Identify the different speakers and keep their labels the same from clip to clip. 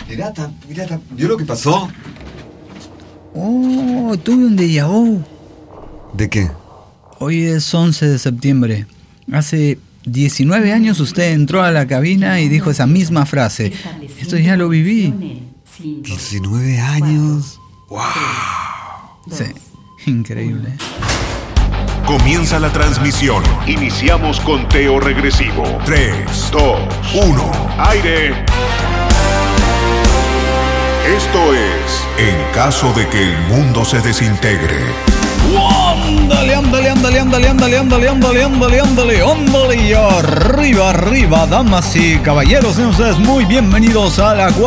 Speaker 1: Pirata, ¿vio lo que pasó?
Speaker 2: Oh, tuve un déjà vu.
Speaker 1: ¿De qué?
Speaker 2: Hoy es 11 de septiembre. Hace 19 años usted entró a la cabina y dijo esa misma frase. Esto ya lo viví.
Speaker 1: 19 años. ¡Wow!
Speaker 2: Sí, increíble.
Speaker 3: Comienza la transmisión. Iniciamos conteo regresivo. 3, 2, 1. ¡Aire! Esto es En caso de que el mundo se desintegre.
Speaker 2: Ándale. Y arriba, damas y caballeros. Sean ustedes muy bienvenidos a la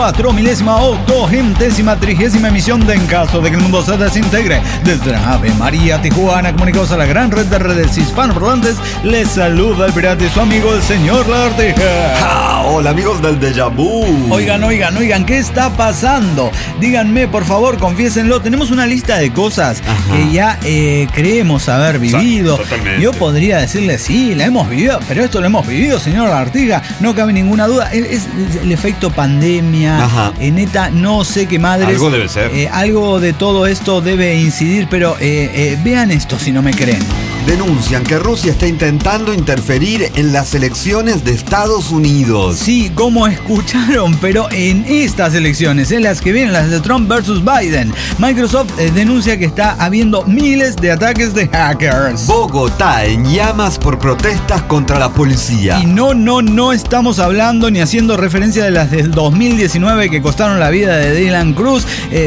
Speaker 2: 4.830ª emisión de En caso de que el mundo se desintegre. Desde la Ave María, Tijuana, comunicados a la gran red de redes hispanoparlantes, les saluda el pirata y su amigo el señor Lagartija.
Speaker 1: Hola amigos del déjà vu.
Speaker 2: Oigan, ¿qué está pasando? Díganme, por favor, confiésenlo. Tenemos una lista de cosas que ya creemos haber vivido.
Speaker 1: Totalmente.
Speaker 2: Yo podría decirle, sí, la hemos vivido, pero esto lo hemos vivido, señor Artiga, no cabe ninguna duda. Es el efecto pandemia. Neta, no sé qué madres.
Speaker 1: Algo debe ser.
Speaker 2: Algo de todo esto debe incidir, pero vean esto si no me creen.
Speaker 1: Denuncian que Rusia está intentando interferir en las elecciones de Estados Unidos.
Speaker 2: Sí, como escucharon, pero en estas elecciones, en las que vienen las de Trump versus Biden, Microsoft denuncia que está habiendo miles de ataques de hackers.
Speaker 1: Bogotá en llamas por protestas contra la policía.
Speaker 2: Y no estamos hablando ni haciendo referencia de las del 2019 que costaron la vida de Dylan Cruz.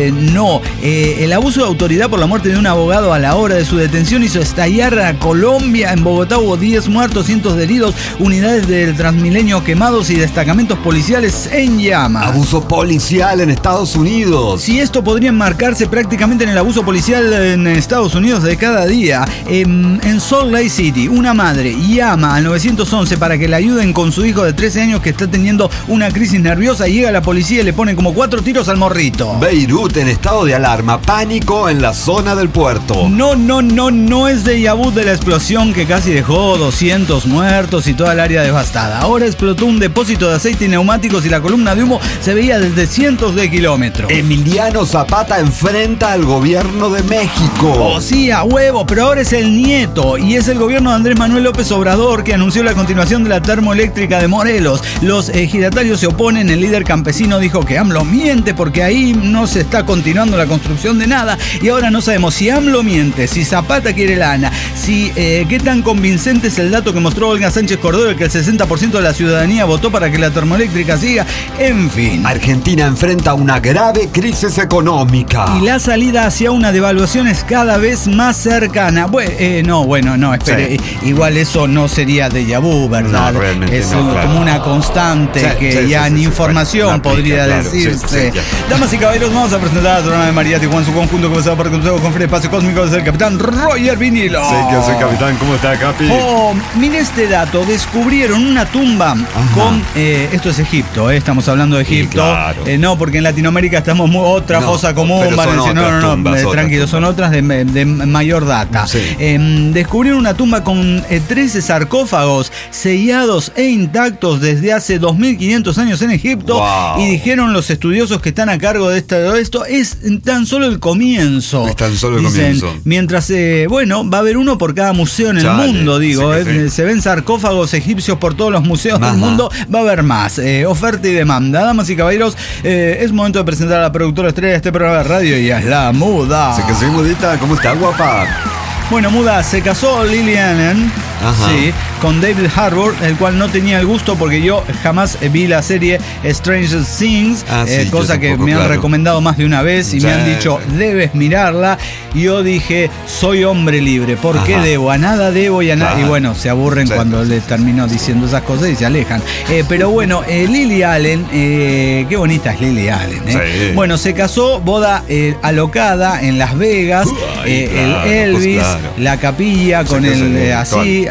Speaker 2: El abuso de autoridad por la muerte de un abogado a la hora de su detención hizo estallar a Colombia. En Bogotá hubo 10 muertos, cientos de heridos, unidades del Transmilenio quemados y destacamentos policiales en llamas.
Speaker 1: Abuso policial en Estados Unidos.
Speaker 2: Sí, esto podría enmarcarse prácticamente en el abuso policial en Estados Unidos de cada día. En Salt Lake City, una madre llama al 911 para que le ayuden con su hijo de 13 años que está teniendo una crisis nerviosa. Llega la policía y le ponen como 4 tiros al morrito.
Speaker 1: Beirut en estado de alarma, pánico en la zona del puerto.
Speaker 2: No es déjà vu de la explosión que casi dejó 200 muertos y toda el área devastada. Ahora explotó un depósito de aceite y neumáticos y la columna de humo se veía desde cientos de kilómetros.
Speaker 1: Emiliano Zapata enfrenta al gobierno de México.
Speaker 2: Oh, sí, a huevo, pero ahora es el nieto y es el gobierno de Andrés Manuel López Obrador que anunció la continuación de la termoeléctrica de Morelos. Los ejidatarios se oponen, el líder campesino dijo que AMLO miente porque ahí no se está continuando la construcción de nada y ahora no sabemos si AMLO miente, si Zapata quiere lana, qué tan convincente es el dato que mostró Olga Sánchez Cordero, que el 60% de la ciudadanía votó para que la termoeléctrica siga. En fin.
Speaker 1: Argentina enfrenta una grave crisis económica.
Speaker 2: Y la salida hacia una devaluación es cada vez más cercana. No, espere. Sí. Igual eso no sería déjà vu, ¿verdad?
Speaker 1: No, realmente
Speaker 2: es
Speaker 1: no, claro.
Speaker 2: Como una constante en información podría decirse. Damas y caballeros, vamos a presentar a Ave María Tijuana, su conjunto comenzado por el Consejo con Free Espacio Cósmico del capitán Roger Vinilo.
Speaker 1: Sí, que soy capitán. ¿Cómo está, Capi?
Speaker 2: Mire este dato. Descubrieron una tumba con... esto es Egipto, estamos hablando de Egipto.
Speaker 1: Claro.
Speaker 2: No, porque en Latinoamérica estamos fosa común. Tranquilos, son otras de mayor data.
Speaker 1: Sí.
Speaker 2: Descubrieron una tumba con 13 sarcófagos sellados e intactos desde hace 2500 años en Egipto.
Speaker 1: Wow.
Speaker 2: Y dijeron los estudiosos que están a cargo de esto es tan solo el comienzo.
Speaker 1: Es tan solo el
Speaker 2: Dicen,
Speaker 1: comienzo.
Speaker 2: Mientras, va a haber uno por cada museo en el mundo, digo. Sí. Se ven sarcófagos egipcios por todos los museos del mundo. Va a haber más. Oferta y demanda. Damas y caballeros, es momento de presentar a la productora estrella de este programa de radio y es la Muda.
Speaker 1: Se casó, Mudita. ¿Cómo está, guapa?
Speaker 2: Bueno, Muda, se casó Lily Allen, sí, con David Harbour, el cual no tenía el gusto porque yo jamás vi la serie Stranger Things, cosa que me han recomendado más de una vez y me han dicho, debes mirarla. Y yo dije, soy hombre libre, ¿por qué debo? A nada debo y a nada. Y bueno, se aburren cuando le termino diciendo esas cosas y se alejan. Pero bueno, Lily Allen, qué bonita es Lily Allen. Sí. Bueno, se casó, boda alocada en Las Vegas, el Elvis, la capilla con el así,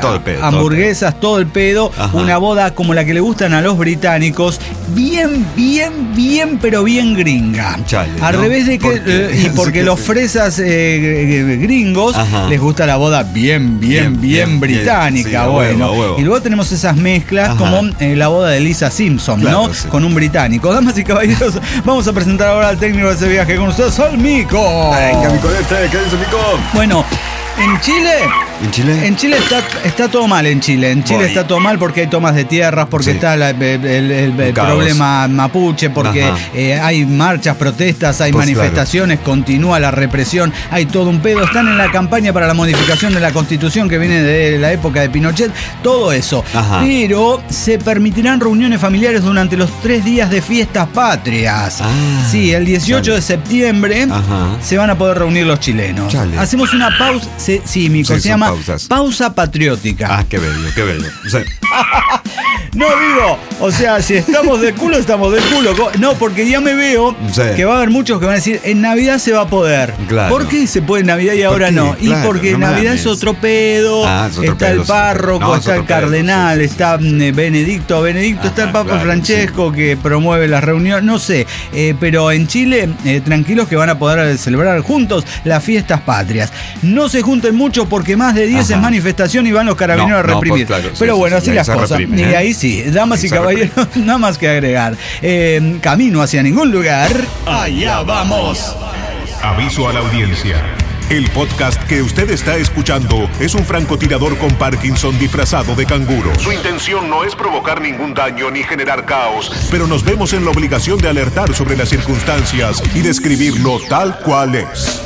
Speaker 1: todo el pedo.
Speaker 2: Hamburguesas, todo el pedo. Ajá. Una boda como la que le gustan a los británicos. Bien, pero bien gringa.
Speaker 1: Chale,
Speaker 2: al revés de que... y porque los fresas gringos les gusta la boda bien británica. Sí, bueno. Huevo. Y luego tenemos esas mezclas como la boda de Lisa Simpson, claro, ¿no? Sí. Con un británico. Damas y caballeros, vamos a presentar ahora al técnico de ese viaje con ustedes, al Mico.
Speaker 1: Venga, Mico, ¿qué dice Mico?
Speaker 2: Bueno, ¿en Chile está todo mal en Chile. En Chile está todo mal porque hay tomas de tierras, porque está el problema mapuche, porque hay marchas, protestas, hay manifestaciones, continúa la represión, hay todo un pedo. Están en la campaña para la modificación de la Constitución que viene de la época de Pinochet, todo eso. Pero se permitirán reuniones familiares durante los 3 días de fiestas patrias. Sí, el 18 de septiembre se van a poder reunir los chilenos. Hacemos una pausa. Sí, Mico, se llama pausa patriótica.
Speaker 1: Qué bello. Sí.
Speaker 2: No, digo, o sea, si estamos de culo, estamos de culo. No, porque ya me veo que va a haber muchos que van a decir, en Navidad se va a poder. Claro. ¿Por qué se puede en Navidad y ahora no? Y porque Navidad es otro pedo, está el párroco, está el cardenal, está Benedicto, está el Papa Francesco que promueve las reuniones, no sé. Pero en Chile, tranquilos que van a poder celebrar juntos las fiestas patrias. No se junten mucho porque más de 10 en manifestación y van los carabineros a reprimir. Pero bueno, así las cosas. Y ahí sí, damas y caballeros, nada más que agregar. Camino hacia ningún lugar. Allá vamos.
Speaker 3: Aviso a la audiencia. El podcast que usted está escuchando es un francotirador con Parkinson disfrazado de canguro. Su intención no es provocar ningún daño ni generar caos, pero nos vemos en la obligación de alertar sobre las circunstancias y describirlo tal cual es.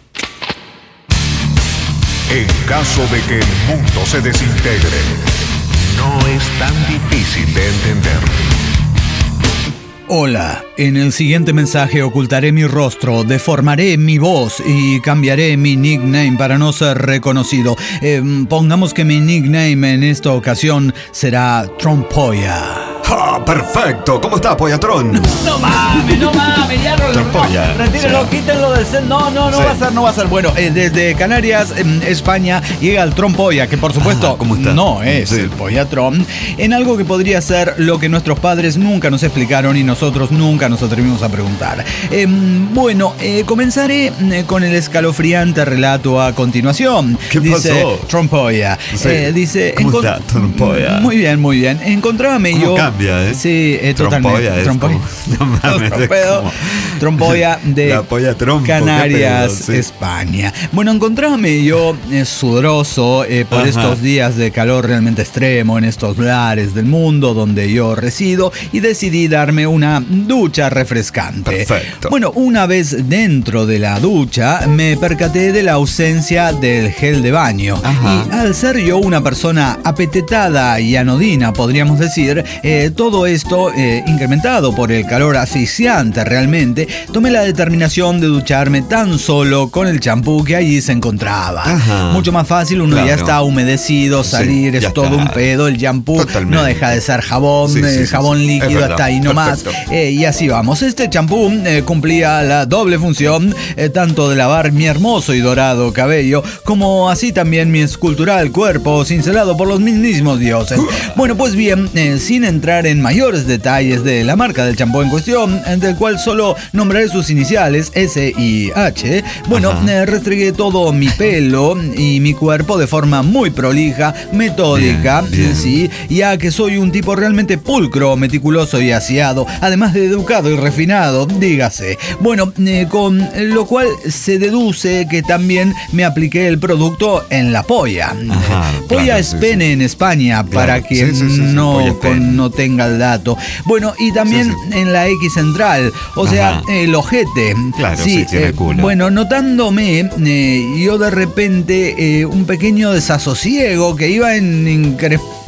Speaker 3: En caso de que el mundo se desintegre, no es tan difícil de entender.
Speaker 2: Hola, en el siguiente mensaje ocultaré mi rostro, deformaré mi voz y cambiaré mi nickname para no ser reconocido. Pongamos que mi nickname en esta ocasión será Trompolla.
Speaker 1: Perfecto. ¿Cómo está, Pollatron?
Speaker 2: No mames, ya retíralo, quítenlo del set. No va a ser. Bueno, desde Canarias, España, llega el Trompolla, que por supuesto no es el Pollatron, en algo que podría ser lo que nuestros padres nunca nos explicaron y nosotros nunca nos atrevimos a preguntar. Comenzaré con el escalofriante relato a continuación.
Speaker 1: ¿Qué
Speaker 2: dice
Speaker 1: pasó?
Speaker 2: Trompolla. Dice,
Speaker 1: ¿cómo está, Trompolla?
Speaker 2: Muy bien. Encontrábame yo.
Speaker 1: Cambia,
Speaker 2: Sí, totalmente. Trompolla de
Speaker 1: la polla trompo,
Speaker 2: Canarias, España. Bueno, encontrábame yo sudoroso por estos días de calor realmente extremo en estos lares del mundo donde yo resido y decidí darme una ducha refrescante.
Speaker 1: Perfecto.
Speaker 2: Bueno, una vez dentro de la ducha me percaté de la ausencia del gel de baño. Y al ser yo una persona apetetada y anodina, podríamos decir, todo esto incrementado por el calor asfixiante realmente, tomé la determinación de ducharme tan solo con el champú que allí se encontraba. Mucho más fácil, uno ya está humedecido, salir es todo un pedo, el champú no deja de ser jabón, jabón líquido hasta ahí nomás. Y así vamos. Este champú cumplía la doble función, tanto de lavar mi hermoso y dorado cabello, como así también mi escultural cuerpo cincelado por los mismos dioses. Bueno, pues bien, sin entrar en mayores detalles de la marca del champú en cuestión, del cual solo nombraré sus iniciales, S y H. Bueno, restregué todo mi pelo y mi cuerpo de forma muy prolija, metódica, sí, ya que soy un tipo realmente pulcro, meticuloso y aseado, además de educado y refinado, dígase. Bueno, con lo cual se deduce que también me apliqué el producto en la polla. Polla es pene en España, para quien no tenga el dato. Bueno, y también en la X central, o sea, el ojete.
Speaker 1: Claro, sí, tiene culo.
Speaker 2: Bueno, notándome yo de repente un pequeño desasosiego que iba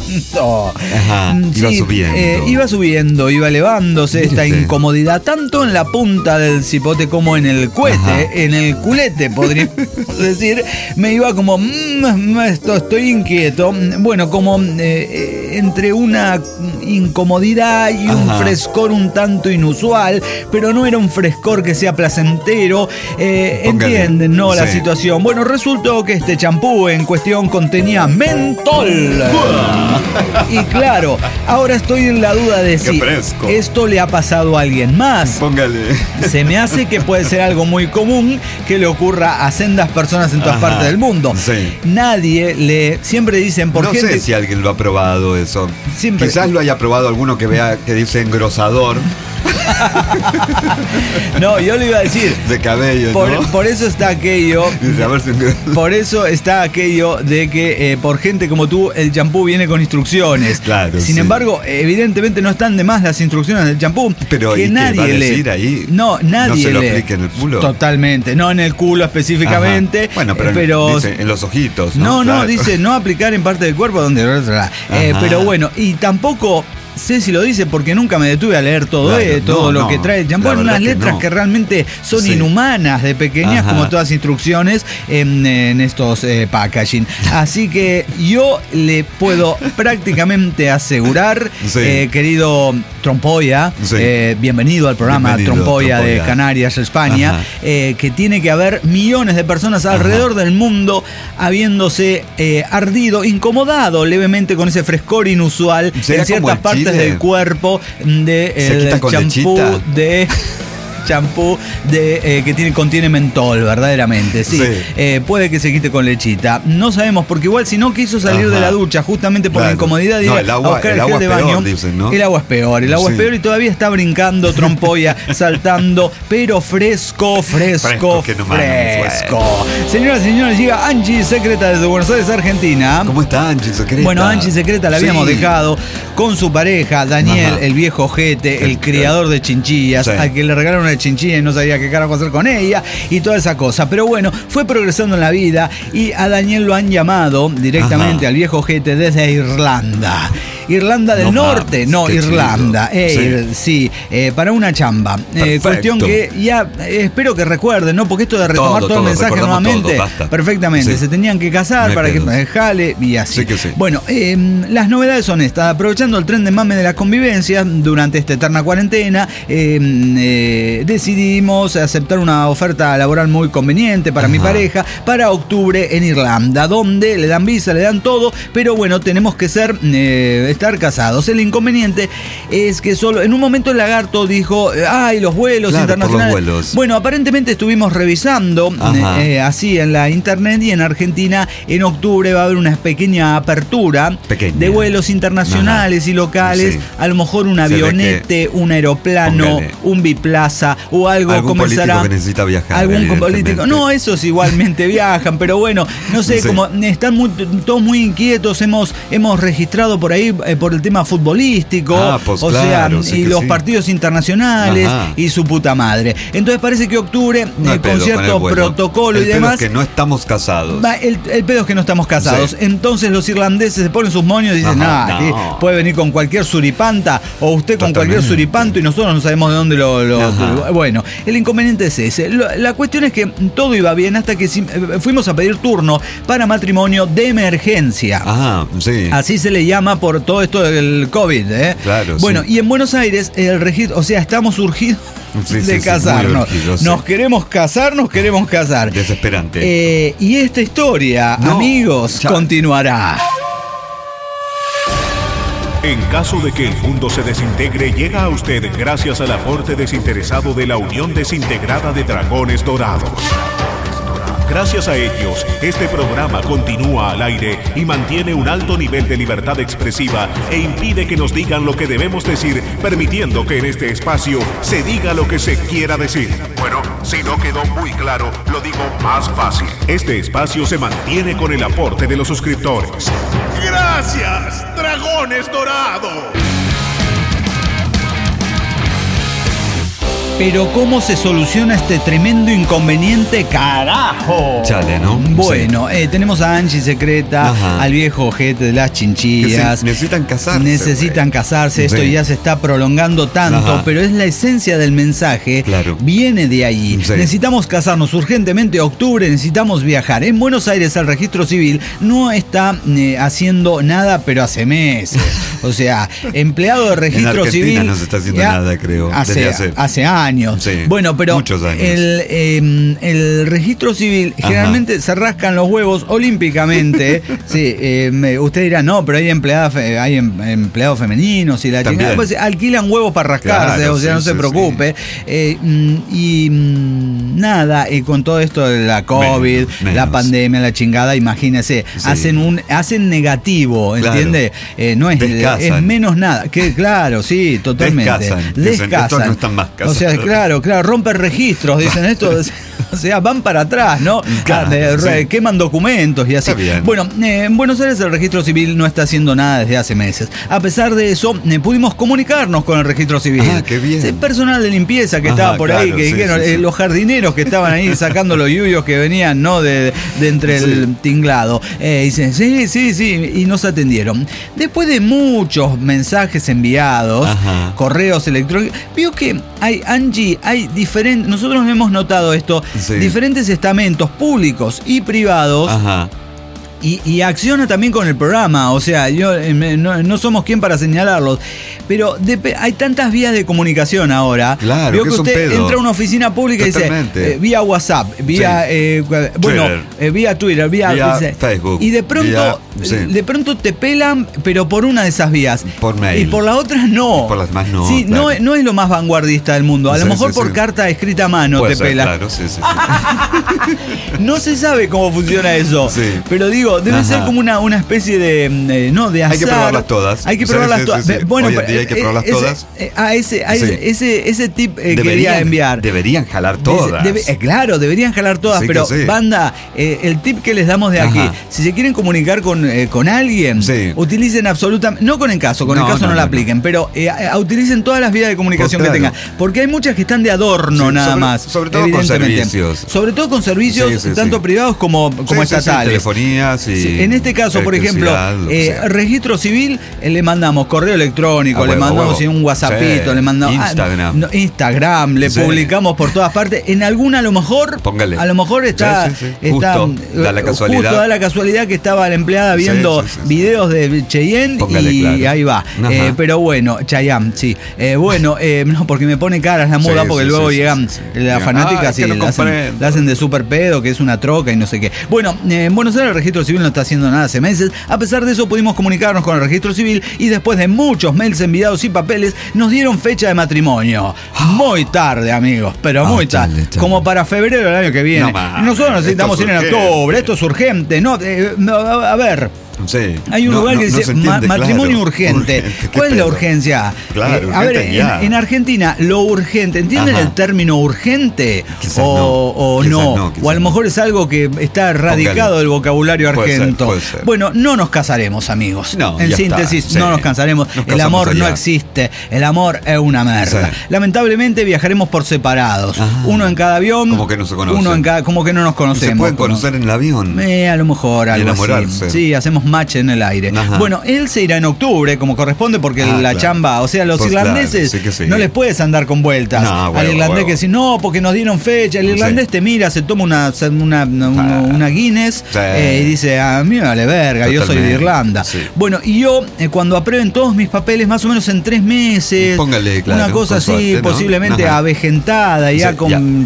Speaker 2: Iba subiendo, iba elevándose esta incomodidad, tanto en la punta del cipote como en el cohete, en el culete, podríamos decir. Me iba como, estoy inquieto. Bueno, como entre una incomodidad y un frescor un tanto inusual, pero no era un frescor que sea placentero. Entienden, ¿no? La situación. Bueno, resultó que este champú en cuestión contenía mentol. Y claro, ahora estoy en la duda de si esto le ha pasado a alguien más.
Speaker 1: Póngale.
Speaker 2: Se me hace que puede ser algo muy común que le ocurra a sendas personas en todas partes del mundo.
Speaker 1: Sí.
Speaker 2: Nadie siempre dicen por
Speaker 1: gente. No sé si alguien lo ha probado eso.
Speaker 2: Siempre.
Speaker 1: Quizás lo haya probado alguno que vea que dice engrosador.
Speaker 2: No, yo le iba a decir
Speaker 1: de cabello,
Speaker 2: por eso está aquello. Por eso está aquello de que por gente como tú el champú viene con instrucciones.
Speaker 1: Claro.
Speaker 2: Sin embargo, evidentemente no están de más las instrucciones del champú.
Speaker 1: Pero
Speaker 2: que nadie
Speaker 1: va a decir ahí.
Speaker 2: No, nadie
Speaker 1: no se lo aplique en el culo.
Speaker 2: Totalmente, no en el culo específicamente.
Speaker 1: Bueno, pero dice en los ojitos.
Speaker 2: No, dice no aplicar en parte del cuerpo donde. Pero bueno, y tampoco sé si lo dice porque nunca me detuve a leer todo lo que trae el champú. Unas letras que realmente son inhumanas de pequeñas, como todas instrucciones en estos packaging. Así que yo le puedo prácticamente asegurar, querido Trompolla, bienvenido al programa Trompolla de Canarias, España, que tiene que haber millones de personas alrededor del mundo habiéndose ardido, incomodado levemente con ese frescor inusual en ciertas partes del cuerpo del champú que contiene mentol, verdaderamente. Sí. Puede que se quite con lechita. No sabemos, porque igual si no quiso salir de la ducha justamente por la incomodidad de
Speaker 1: el agua es peor, dicen, ¿no?
Speaker 2: El agua es peor. El agua es peor y todavía está brincando Trompolla, saltando, pero fresco. Señoras y señores, llega Angie Secreta desde Buenos Aires, Argentina.
Speaker 1: ¿Cómo está Angie Secreta?
Speaker 2: Bueno, Angie Secreta la habíamos dejado con su pareja, Daniel, el viejo ojete, el criador de chinchillas, al que le regalaron una chinchilla y no sabía qué carajo hacer con ella y toda esa cosa. Pero bueno, fue progresando en la vida y a Daniel lo han llamado directamente al viejo ojete desde Irlanda. Irlanda del Norte, Irlanda. Para una chamba. Cuestión que ya espero que recuerden, ¿no? Porque esto de retomar todo el mensaje nuevamente. Perfectamente. Se tenían que casar para que jale y así. Bueno, las novedades son estas. Aprovechando el tren de mame de la convivencia durante esta eterna cuarentena, decidimos aceptar una oferta laboral muy conveniente para mi pareja para octubre en Irlanda, donde le dan visa, le dan todo, pero bueno, tenemos que estar casados. El inconveniente es que solo en un momento el lagarto dijo, los vuelos internacionales. Los vuelos. Bueno, aparentemente estuvimos revisando así en la internet y en Argentina en octubre va a haber una pequeña apertura de vuelos internacionales y locales. A lo mejor un avionete, un aeroplano, un biplaza o algo comenzará.
Speaker 1: Político que necesita viajar.
Speaker 2: Algún político. No, esos igualmente viajan, pero bueno, no sé, como están todos muy inquietos. Hemos registrado por ahí por el tema futbolístico, los partidos internacionales y su puta madre. Entonces parece que octubre, con cierto protocolo y demás.
Speaker 1: El pedo es que no estamos casados.
Speaker 2: El pedo es que no estamos casados. Entonces los irlandeses se ponen sus moños y dicen, puede venir con cualquier suripanta o usted con cualquier suripanto y nosotros no sabemos de dónde Bueno, el inconveniente es ese. La cuestión es que todo iba bien hasta que fuimos a pedir turno para matrimonio de emergencia. Así se le llama por todo esto del COVID,
Speaker 1: Claro,
Speaker 2: bueno, y en Buenos Aires el registro, estamos urgidos de casarnos. Nos queremos casar.
Speaker 1: Desesperante.
Speaker 2: Y esta historia, amigos, continuará.
Speaker 3: En caso de que el mundo se desintegre, llega a usted gracias al aporte desinteresado de la Unión Desintegrada de Dragones Dorados. Gracias a ellos, este programa continúa al aire y mantiene un alto nivel de libertad expresiva e impide que nos digan lo que debemos decir, permitiendo que en este espacio se diga lo que se quiera decir. Bueno, si no quedó muy claro, lo digo más fácil. Este espacio se mantiene con el aporte de los suscriptores. ¡Gracias, Dragones Dorados!
Speaker 2: Pero ¿cómo se soluciona este tremendo inconveniente? ¡Carajo!
Speaker 1: Chale, ¿no?
Speaker 2: Bueno, sí. Tenemos a Angie Secreta, al viejo ojete de las chinchillas.
Speaker 1: Necesitan casarse.
Speaker 2: Necesitan casarse, esto ya se está prolongando tanto, pero es la esencia del mensaje.
Speaker 1: Claro.
Speaker 2: Viene de ahí. Sí. Necesitamos casarnos urgentemente, octubre, necesitamos viajar. En Buenos Aires el registro civil no está haciendo nada, pero hace meses. O sea, empleado de registro civil.
Speaker 1: No se está haciendo nada, creo.
Speaker 2: Hace años.
Speaker 1: Sí,
Speaker 2: bueno, pero
Speaker 1: muchos años.
Speaker 2: El registro civil generalmente se rascan los huevos olímpicamente. Sí, usted dirá, no, pero hay empleados femeninos y la chica. Pues alquilan huevos para rascarse, claro, o sea, no se preocupe. Nada, con todo esto de la COVID, menos. La pandemia, la chingada, imagínese, hacen negativo, ¿entiende?
Speaker 1: Claro.
Speaker 2: No es menos nada. Que, claro, sí, totalmente. Descasan.
Speaker 1: Estos no están más casados.
Speaker 2: O sea, claro, rompen registros, dicen esto. O sea, van para atrás, ¿no? Queman documentos y así. Bueno, en Buenos Aires el registro civil no está haciendo nada desde hace meses. A pesar de eso, pudimos comunicarnos con el registro civil.
Speaker 1: Qué bien.
Speaker 2: El personal de limpieza que estaba por ahí, que dijeron, los jardineros que estaban ahí sacando los yuyos que venían, ¿no? De entre el tinglado. Dicen, sí, y nos atendieron. Después de muchos mensajes enviados, correos electrónicos, vio que hay diferentes, nosotros hemos notado esto, diferentes estamentos públicos y privados. Y acciona también con el programa, o sea, no somos quien para señalarlos, pero hay tantas vías de comunicación ahora.
Speaker 1: Claro,
Speaker 2: veo que usted entra a una oficina pública y dice, vía WhatsApp, vía vía Twitter, vía
Speaker 1: Facebook.
Speaker 2: Y de pronto te pelan, pero por una de esas vías.
Speaker 1: Por mail.
Speaker 2: Y por la otra no.
Speaker 1: Por las más no.
Speaker 2: Sí, claro. no es lo más vanguardista del mundo. A lo mejor por carta escrita a mano puede te pelan.
Speaker 1: Claro, sí.
Speaker 2: No se sabe cómo funciona eso. Pero digo, debe ser como una especie de azar.
Speaker 1: Hay que probarlas todas.
Speaker 2: Hay que probarlas todas.
Speaker 1: Bueno, hoy en día hay que probarlas todas.
Speaker 2: Ese tip quería enviar.
Speaker 1: Deberían jalar todas.
Speaker 2: Claro, deberían jalar todas, pero banda, el tip que les damos de aquí, si se quieren comunicar con alguien, utilicen absolutamente, no con el caso no la apliquen, pero utilicen todas las vías de comunicación que tengan, porque hay muchas que están de adorno nada más.
Speaker 1: Sobre todo con servicios.
Speaker 2: Sobre todo con servicios tanto privados como estatales.
Speaker 1: Telefonías y
Speaker 2: en este caso, por ejemplo, registro civil, le mandamos correo electrónico, le mandamos un WhatsAppito, le mandamos Instagram, le publicamos por todas partes. En alguna a lo mejor está
Speaker 1: da la casualidad
Speaker 2: que estaba la empleada viendo videos de Cheyenne y ahí va. Pero bueno, Chayanne, sí. No, porque me pone caras la moda, porque luego llegan las fanáticas y la hacen de super pedo, que es una troca y no sé qué. Bueno, en Buenos Aires el registro civil no está haciendo nada hace meses. A pesar de eso pudimos comunicarnos con el registro civil y después de muchos mails enviados y papeles nos dieron fecha de matrimonio. Muy tarde, amigos, pero muy tarde. Como para febrero del año que viene. Nosotros necesitamos ir en octubre, esto es urgente. A ver.
Speaker 1: Sí.
Speaker 2: Hay un lugar que dice matrimonio urgente. ¿Cuál es la urgencia?
Speaker 1: Claro,
Speaker 2: a ver, en Argentina, lo urgente, ¿entienden el término urgente? O no. O a lo mejor es algo que está erradicado del vocabulario argento.
Speaker 1: Puede ser.
Speaker 2: Bueno, no nos casaremos, amigos. En síntesis, no nos casaremos. El amor no existe. El amor es una merda. Lamentablemente viajaremos por separados. Uno en cada avión.
Speaker 1: Como que no se conocen.
Speaker 2: Uno en cada, como que no nos conocemos.
Speaker 1: ¿Se pueden conocer en el avión?
Speaker 2: A lo mejor algo
Speaker 1: enamorarse.
Speaker 2: así. Sí, hacemos match en el aire. Bueno, él se irá en octubre, como corresponde, porque la chamba, o sea, los irlandeses no les puedes andar con vueltas. Al irlandés que dice, no, porque nos dieron fecha. El irlandés te mira, se toma una Guinness y dice, a mí me vale verga, yo soy de Irlanda. Bueno, y yo, cuando aprueben todos mis papeles, más o menos en 3 meses, una cosa así, suerte, posiblemente avejentada, ya con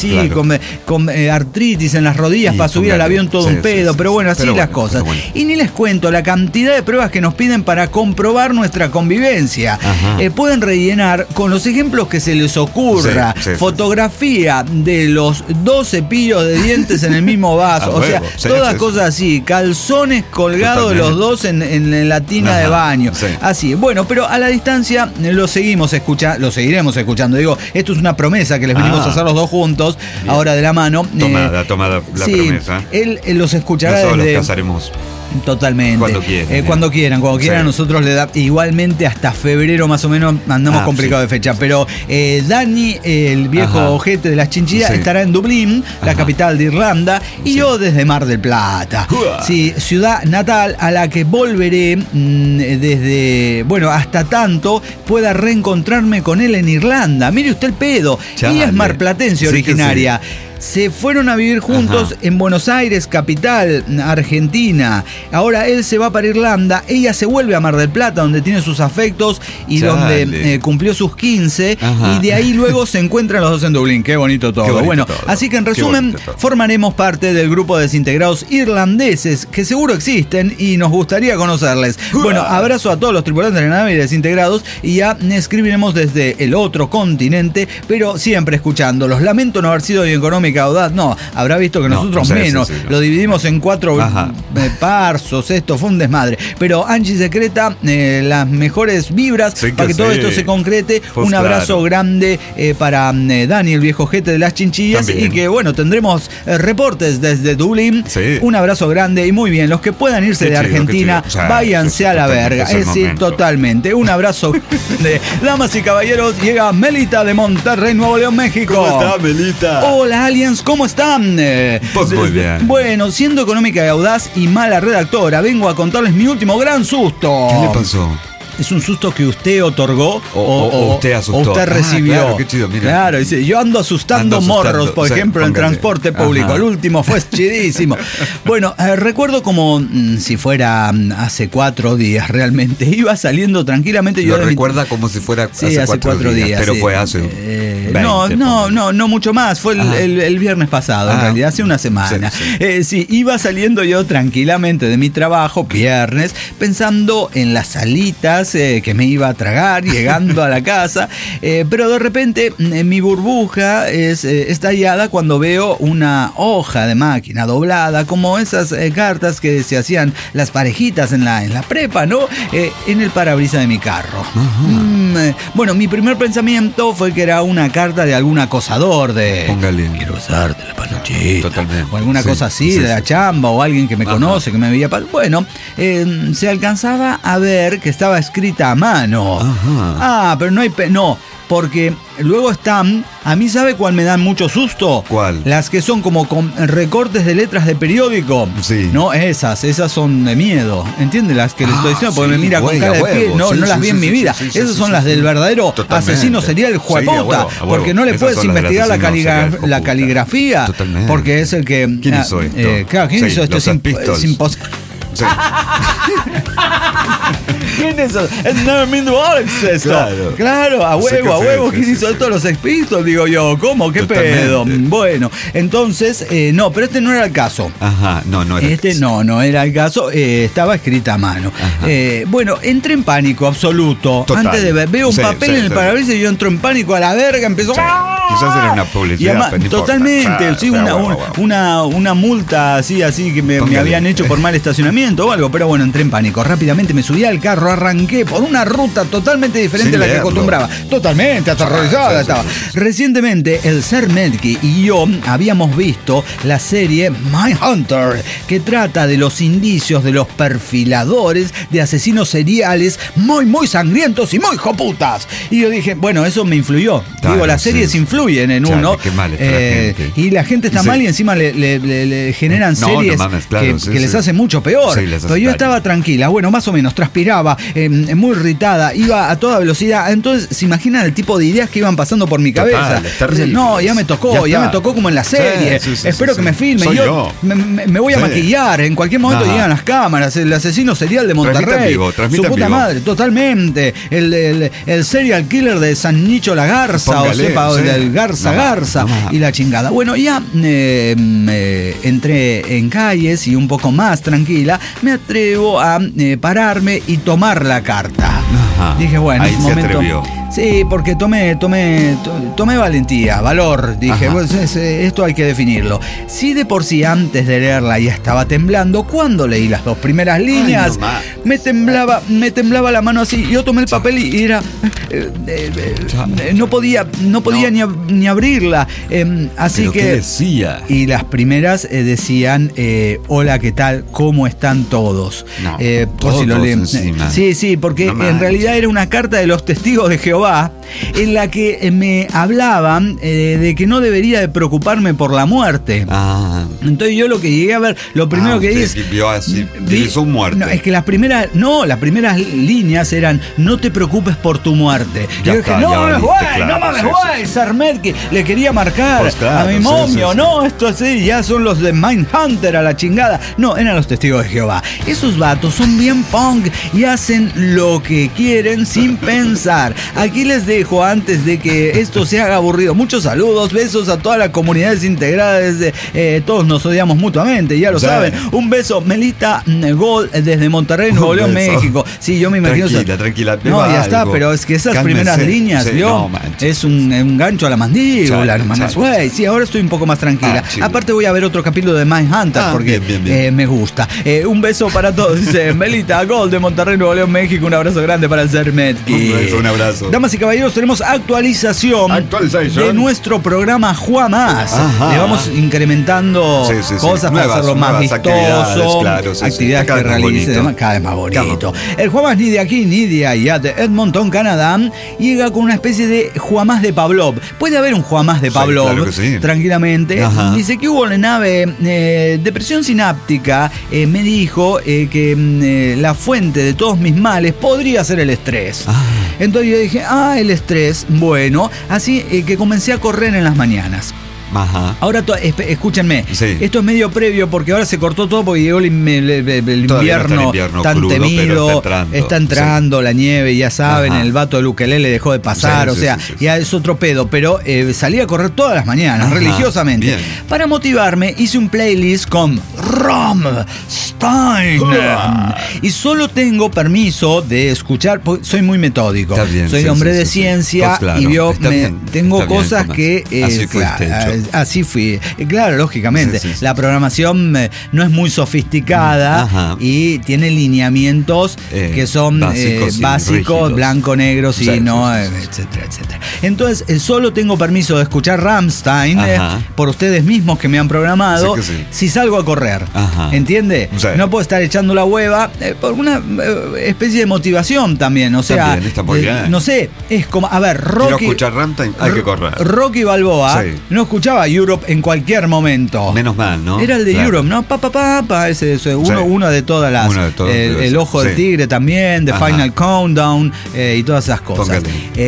Speaker 2: artritis en las rodillas para subir al avión todo un pedo, pero bueno, así las cosas. Y ni les cuento la cantidad de pruebas que nos piden para comprobar nuestra convivencia. Pueden rellenar con los ejemplos que se les ocurra. Fotografía de los 2 cepillos de dientes en el mismo vaso. O sea, todas cosas así. Calzones colgados los dos en la tina de baño. Así. Bueno, pero a la distancia lo seguiremos escuchando. Digo, esto es una promesa que les venimos a hacer los dos juntos, ahora de la mano.
Speaker 1: Tomada la promesa.
Speaker 2: Él los escuchará
Speaker 1: Nosotros los casaremos.
Speaker 2: Totalmente. Cuando quieran, nosotros le da igualmente hasta febrero más o menos andamos complicados de fecha. Pero Dani, el viejo ojete de las chinchillas, estará en Dublín, la capital de Irlanda, y yo desde Mar del Plata. Sí, ciudad natal a la que volveré desde, hasta tanto pueda reencontrarme con él en Irlanda. Mire usted el pedo. Chale. Ella es marplatense originaria. Se fueron a vivir juntos en Buenos Aires, capital, Argentina. Ahora él se va para Irlanda, ella se vuelve a Mar del Plata, donde tiene sus afectos y donde cumplió sus 15. Y de ahí luego se encuentran los dos en Dublín. Qué bonito todo. Así que en resumen, formaremos parte del grupo de desintegrados irlandeses que seguro existen y nos gustaría conocerles. Abrazo a todos los tripulantes de la nave y desintegrados, y ya escribiremos desde el otro continente, pero siempre escuchándolos. Lamento no haber sido bien económico. Audaz, no, habrá visto que nosotros menos. Lo dividimos en 4 parsos, esto fue un desmadre. Pero Angie secreta las mejores vibras para que todo esto se concrete. Pues un abrazo grande para Dani, el viejo jete de las chinchillas. También. Y que tendremos reportes desde Dublín. Un abrazo grande y muy bien. Los que puedan irse de Argentina, váyanse a la verga. Totalmente. Un abrazo grande. Damas y caballeros, llega Melita de Monterrey, Nuevo León, México.
Speaker 1: ¿Cómo está, Melita?
Speaker 2: Hola, aliens, ¿cómo están?
Speaker 1: Pues muy bien.
Speaker 2: Bueno, siendo económica y audaz y mala redactora, vengo a contarles mi último gran susto.
Speaker 1: ¿Qué le pasó?
Speaker 2: Es un susto que usted otorgó
Speaker 1: o usted asustó.
Speaker 2: O usted recibió.
Speaker 1: Claro, qué chido, mira.
Speaker 2: Claro, dice, yo ando asustando morros, por ejemplo, en transporte público. El último fue chidísimo. Recuerdo como si fuera hace 4 días realmente. Iba saliendo tranquilamente.
Speaker 1: ¿Lo recuerda como si fuera hace 4 días? Pero fue hace 20,
Speaker 2: no mucho más. Fue el viernes pasado, en realidad, hace una semana. Iba saliendo yo tranquilamente de mi trabajo, viernes, pensando en las salitas que me iba a tragar llegando a la casa, pero de repente mi burbuja es estallada cuando veo una hoja de máquina doblada, como esas cartas que se hacían las parejitas en la prepa, ¿no? En el parabrisas de mi carro. Mi primer pensamiento fue que era una carta de algún acosador de...
Speaker 1: Póngale.
Speaker 2: Quiero usarte la panochita.
Speaker 1: Totalmente.
Speaker 2: O alguna cosa así, de la chamba, o alguien que me conoce, que me veía... se alcanzaba a ver que estaba escrita a mano. Pero no hay... No, porque luego están... A mí, ¿sabe cuál me dan mucho susto?
Speaker 1: ¿Cuál?
Speaker 2: Las que son como con recortes de letras de periódico.
Speaker 1: Sí.
Speaker 2: No, esas son de miedo. ¿Entiendes? Las que le estoy diciendo, porque me mira con cara de pie. No las vi en mi vida. Esas son las del verdadero asesino serial jueputa. Porque no le puedes investigar la caligrafía.
Speaker 1: Totalmente.
Speaker 2: Porque es el que...
Speaker 1: ¿Quién hizo esto?
Speaker 2: Claro, ¿quién hizo esto? Es imposible.
Speaker 1: Sí.
Speaker 2: ¿Quién es eso? Es Never Mind Alex esto. Claro, a huevo. ¿Quién hizo esto? Los Sex Pistols, digo yo. ¿Cómo? ¿Qué totalmente pedo? Bueno, entonces, pero este no era el caso.
Speaker 1: No era el caso.
Speaker 2: No era el caso. Estaba escrita a mano. Entré en pánico absoluto. Total. Antes de ver, veo un papel en el parabrisas y yo entro en pánico a la verga, empezó...
Speaker 1: Quizás era una publicidad.
Speaker 2: Y además, totalmente, una multa así que me habían hecho por mal estacionamiento o algo, pero entré en pánico. Rápidamente me subí al carro, arranqué por una ruta totalmente diferente a la que acostumbraba. Totalmente aterrorizada estaba. Recientemente, el Ser Medki y yo habíamos visto la serie Mindhunter, que trata de los indicios de los perfiladores de asesinos seriales muy sangrientos y muy joputas. Y yo dije, eso me influyó. Las series influyen en uno.
Speaker 1: Qué mal está la gente.
Speaker 2: Y la gente está mal y encima le generan series que les hace mucho peor. Pero yo estaba tranquila, más o menos, transpiraba, muy irritada, iba a toda velocidad. Entonces, ¿se imaginan el tipo de ideas que iban pasando por mi cabeza? Dicen, no, ya me tocó como en la serie. Espero que me filmen. Yo me voy a maquillar. En cualquier momento llegan las cámaras. El asesino serial de Monterrey. Su puta madre, totalmente. El serial killer de San Nicho la Garza, del Garza y la chingada. Ya entré en calles y un poco más tranquila, me atrevo a pararme y tomar la carta. Dije,
Speaker 1: ahí
Speaker 2: es momento. Sí, porque tomé valentía, valor. Dije, pues, esto hay que definirlo. Si de por sí antes de leerla ya estaba temblando, cuando leí las 2 primeras líneas, me temblaba la mano así. Yo tomé el papel y era... no podía ni abrirla. Así que...
Speaker 1: ¿Qué decía?
Speaker 2: Y las primeras decían, hola, ¿qué tal? ¿Cómo están todos?
Speaker 1: No,
Speaker 2: por si lo leen. Sí, porque en realidad era una carta de los testigos de Jehová en la que me hablaban de que no debería de preocuparme por la muerte. Entonces yo lo que llegué a ver, lo primero que dije
Speaker 1: vi su muerte.
Speaker 2: No, es que las primeras líneas eran, no te preocupes por tu muerte. Yo dije, no mames, güey, Sarmet, que le quería marcar
Speaker 1: pues claro,
Speaker 2: a mi momio, no, esto así, ya son los de Mindhunter a la chingada. No, eran los testigos de Jehová. Esos vatos son bien punk y hacen lo que quieren sin pensar. Aquí les dejo, antes de que esto se haga aburrido, muchos saludos, besos a todas las comunidades integradas. Todos nos odiamos mutuamente, ya lo saben. Un beso, Melita Gold, desde Monterrey, Nuevo León, México. Sí, yo me imagino.
Speaker 1: Tranquila.
Speaker 2: No, ya está, pero es que esas primeras líneas, es un gancho a la mandíbula, hermanos. Güey, sí, ahora estoy un poco más tranquila. Aparte voy a ver otro capítulo de Mindhunter porque bien. Me gusta. Un beso para todos, dice Melita Gold de Monterrey, Nuevo León, México. Un abrazo grande para el Sermet.
Speaker 1: Un abrazo.
Speaker 2: Damas y caballeros, tenemos actualización de nuestro programa Juá Más. Le vamos incrementando cosas para hacerlo más vistoso, actividades que realice, cada vez más bonito. El Juá Más ni de aquí ni de allá, de Edmonton, Canadá, llega con una especie de Juá Más de Pavlov. Puede haber un Juá Más de Pavlov, tranquilamente. Dice que hubo en la nave depresión sináptica, me dijo que la fuente de todos mis males podría ser el estrés. Entonces yo dije, el estrés, bueno, así que comencé a correr en las mañanas. Ahora, escúchenme, esto es medio previo porque ahora se cortó todo porque llegó el invierno tan crudo, temido, está entrando la nieve, ya saben, el vato del ukelele dejó de pasar, ya es otro pedo, pero salí a correr todas las mañanas, religiosamente. Bien. Para motivarme hice un playlist con Rammstein y solo tengo permiso de escuchar, porque soy muy metódico, soy hombre de ciencia y tengo cosas que... Así fui. Claro, lógicamente. La programación no es muy sofisticada y tiene lineamientos que son básicos, blanco, negro, etcétera, etcétera. Entonces, solo tengo permiso de escuchar Rammstein por ustedes mismos que me han programado si salgo a correr. ¿Entiende? No puedo estar echando la hueva por una especie de motivación también. O sea,
Speaker 1: está muy bien.
Speaker 2: No sé, es como, a ver, Rocky.
Speaker 1: Quiero escuchar Rammstein, hay que correr.
Speaker 2: Rocky Balboa no escuchaba Europe en cualquier momento.
Speaker 1: Menos mal, ¿no?
Speaker 2: Era el de Europe, ¿no? Ese uno de todas las. El Ojo del Tigre también, The Final Countdown y todas esas cosas.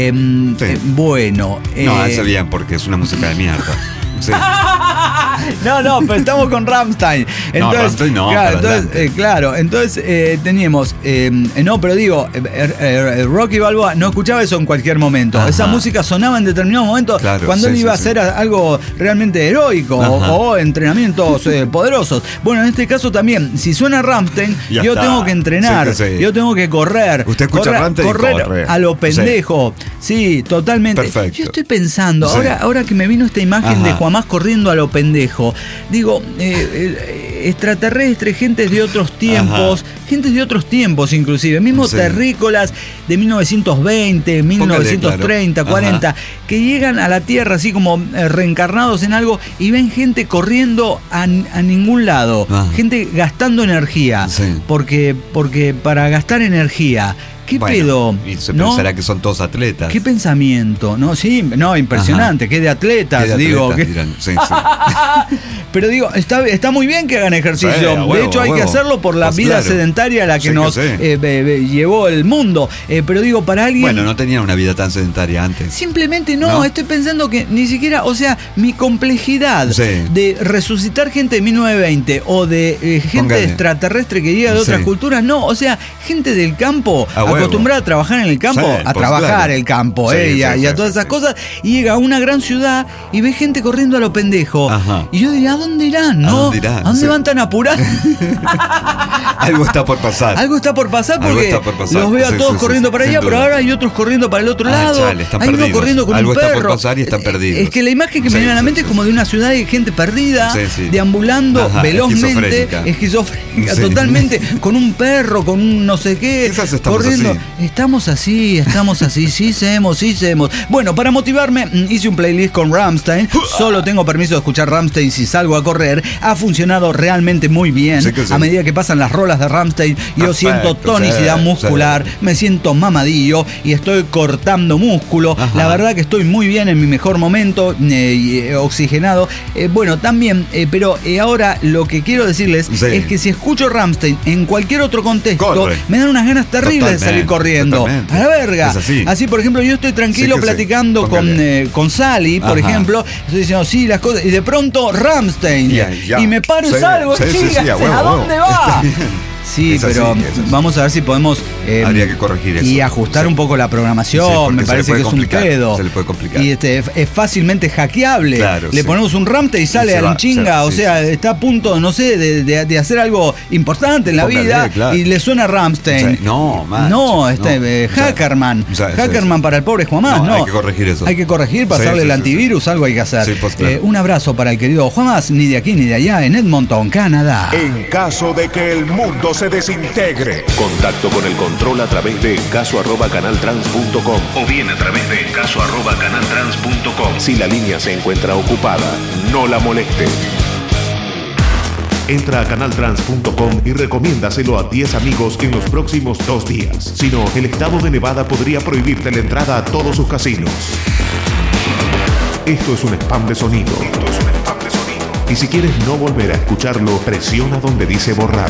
Speaker 2: Bueno.
Speaker 1: No, hace bien porque es una música de mierda.
Speaker 2: No, pero estamos con Rammstein. Entonces, entonces teníamos. Pero digo, Rocky Balboa no escuchaba eso en cualquier momento. Esa música sonaba en determinados momentos cuando él iba a hacer algo realmente heroico o entrenamientos poderosos. Bueno, en este caso también, si suena Rammstein, yo tengo que entrenar, yo tengo que correr.
Speaker 1: Usted escucha Rammstein,
Speaker 2: correr a lo pendejo. Sí, totalmente.
Speaker 1: Perfecto.
Speaker 2: Yo estoy pensando, ahora que me vino esta imagen de Juan Más corriendo a lo pendejo, digo, extraterrestres, gentes de otros tiempos, inclusive, mismo terrícolas de 1920, 1930, 40, que llegan a la Tierra así como reencarnados en algo y ven gente corriendo a ningún lado, gente gastando energía, porque para gastar energía, ¿qué pedo?
Speaker 1: Y se pensará que son todos atletas.
Speaker 2: ¿Qué pensamiento? Impresionante. ¿Qué de atletas? Pero digo, está muy bien que hagan ejercicio. De hecho, hay que hacerlo por la vida sedentaria a la que nos llevó el mundo. Pero digo, para alguien...
Speaker 1: Bueno, no tenían una vida tan sedentaria antes.
Speaker 2: Simplemente no. Estoy pensando que ni siquiera, mi complejidad de resucitar gente de 1920 o de gente extraterrestre que llega de otras culturas, gente del campo, acostumbrada a trabajar en el campo, el campo, y a todas esas cosas, y llega a una gran ciudad y ve gente corriendo a lo pendejo. Y yo diría, ¿a dónde irán, no? ¿A dónde van tan apurados?
Speaker 1: Algo está por pasar.
Speaker 2: Algo está por pasar porque los veo a todos corriendo para allá, pero ahora hay otros corriendo para el otro lado.
Speaker 1: Chale,
Speaker 2: hay uno corriendo con
Speaker 1: algo
Speaker 2: un perro.
Speaker 1: Está por pasar y están perdidos.
Speaker 2: Es que la imagen que me viene a la mente es como de una ciudad de gente perdida, deambulando velozmente, esquizofrénica totalmente, con un perro, con un no sé qué, corriendo. Estamos así, sí sabemos. Bueno, para motivarme, hice un playlist con Rammstein. Solo tengo permiso de escuchar Rammstein si salgo a correr. Ha funcionado realmente muy bien. A medida que pasan las rolas de Rammstein, yo siento tonicidad muscular, me siento mamadillo y estoy cortando músculo. La verdad que estoy muy bien, en mi mejor momento, oxigenado. Bueno, también, pero ahora lo que quiero decirles es que si escucho Rammstein en cualquier otro contexto, me dan unas ganas terribles de salir corriendo. A la verga. Así, por ejemplo, yo estoy tranquilo platicando con Sally, por ejemplo, estoy diciendo las cosas, y de pronto Rammstein, y me paro y salgo, ¿a dónde va? Sí, pero vamos a ver si podemos
Speaker 1: habría que corregir eso.
Speaker 2: Y ajustar un poco la programación. Me parece que es un pedo.
Speaker 1: Se le puede complicar.
Speaker 2: Y es fácilmente hackeable.
Speaker 1: Claro,
Speaker 2: le ponemos un Rammstein y sale a la chinga. Está a punto, no sé, de hacer algo importante en la vida. Y le suena Rammstein. Hackerman. Hackerman para el pobre Juanmás. No,
Speaker 1: hay que corregir eso.
Speaker 2: Hay que corregir, pasarle el antivirus, algo hay que hacer. Un abrazo para el querido Juanmás, ni de aquí ni de allá, en Edmonton, Canadá.
Speaker 3: En caso de que el mundo se desintegre, contacto con el control a través de encaso@canaltrans.com o bien a través de encaso@canaltrans.com. Si la línea se encuentra ocupada, no la moleste. Entra a canaltrans.com y recomiéndaselo a 10 amigos en los próximos 2 días. Si no, el estado de Nevada podría prohibirte la entrada a todos sus casinos. Esto es un spam de sonido. Y si quieres no volver a escucharlo, presiona donde dice borrar.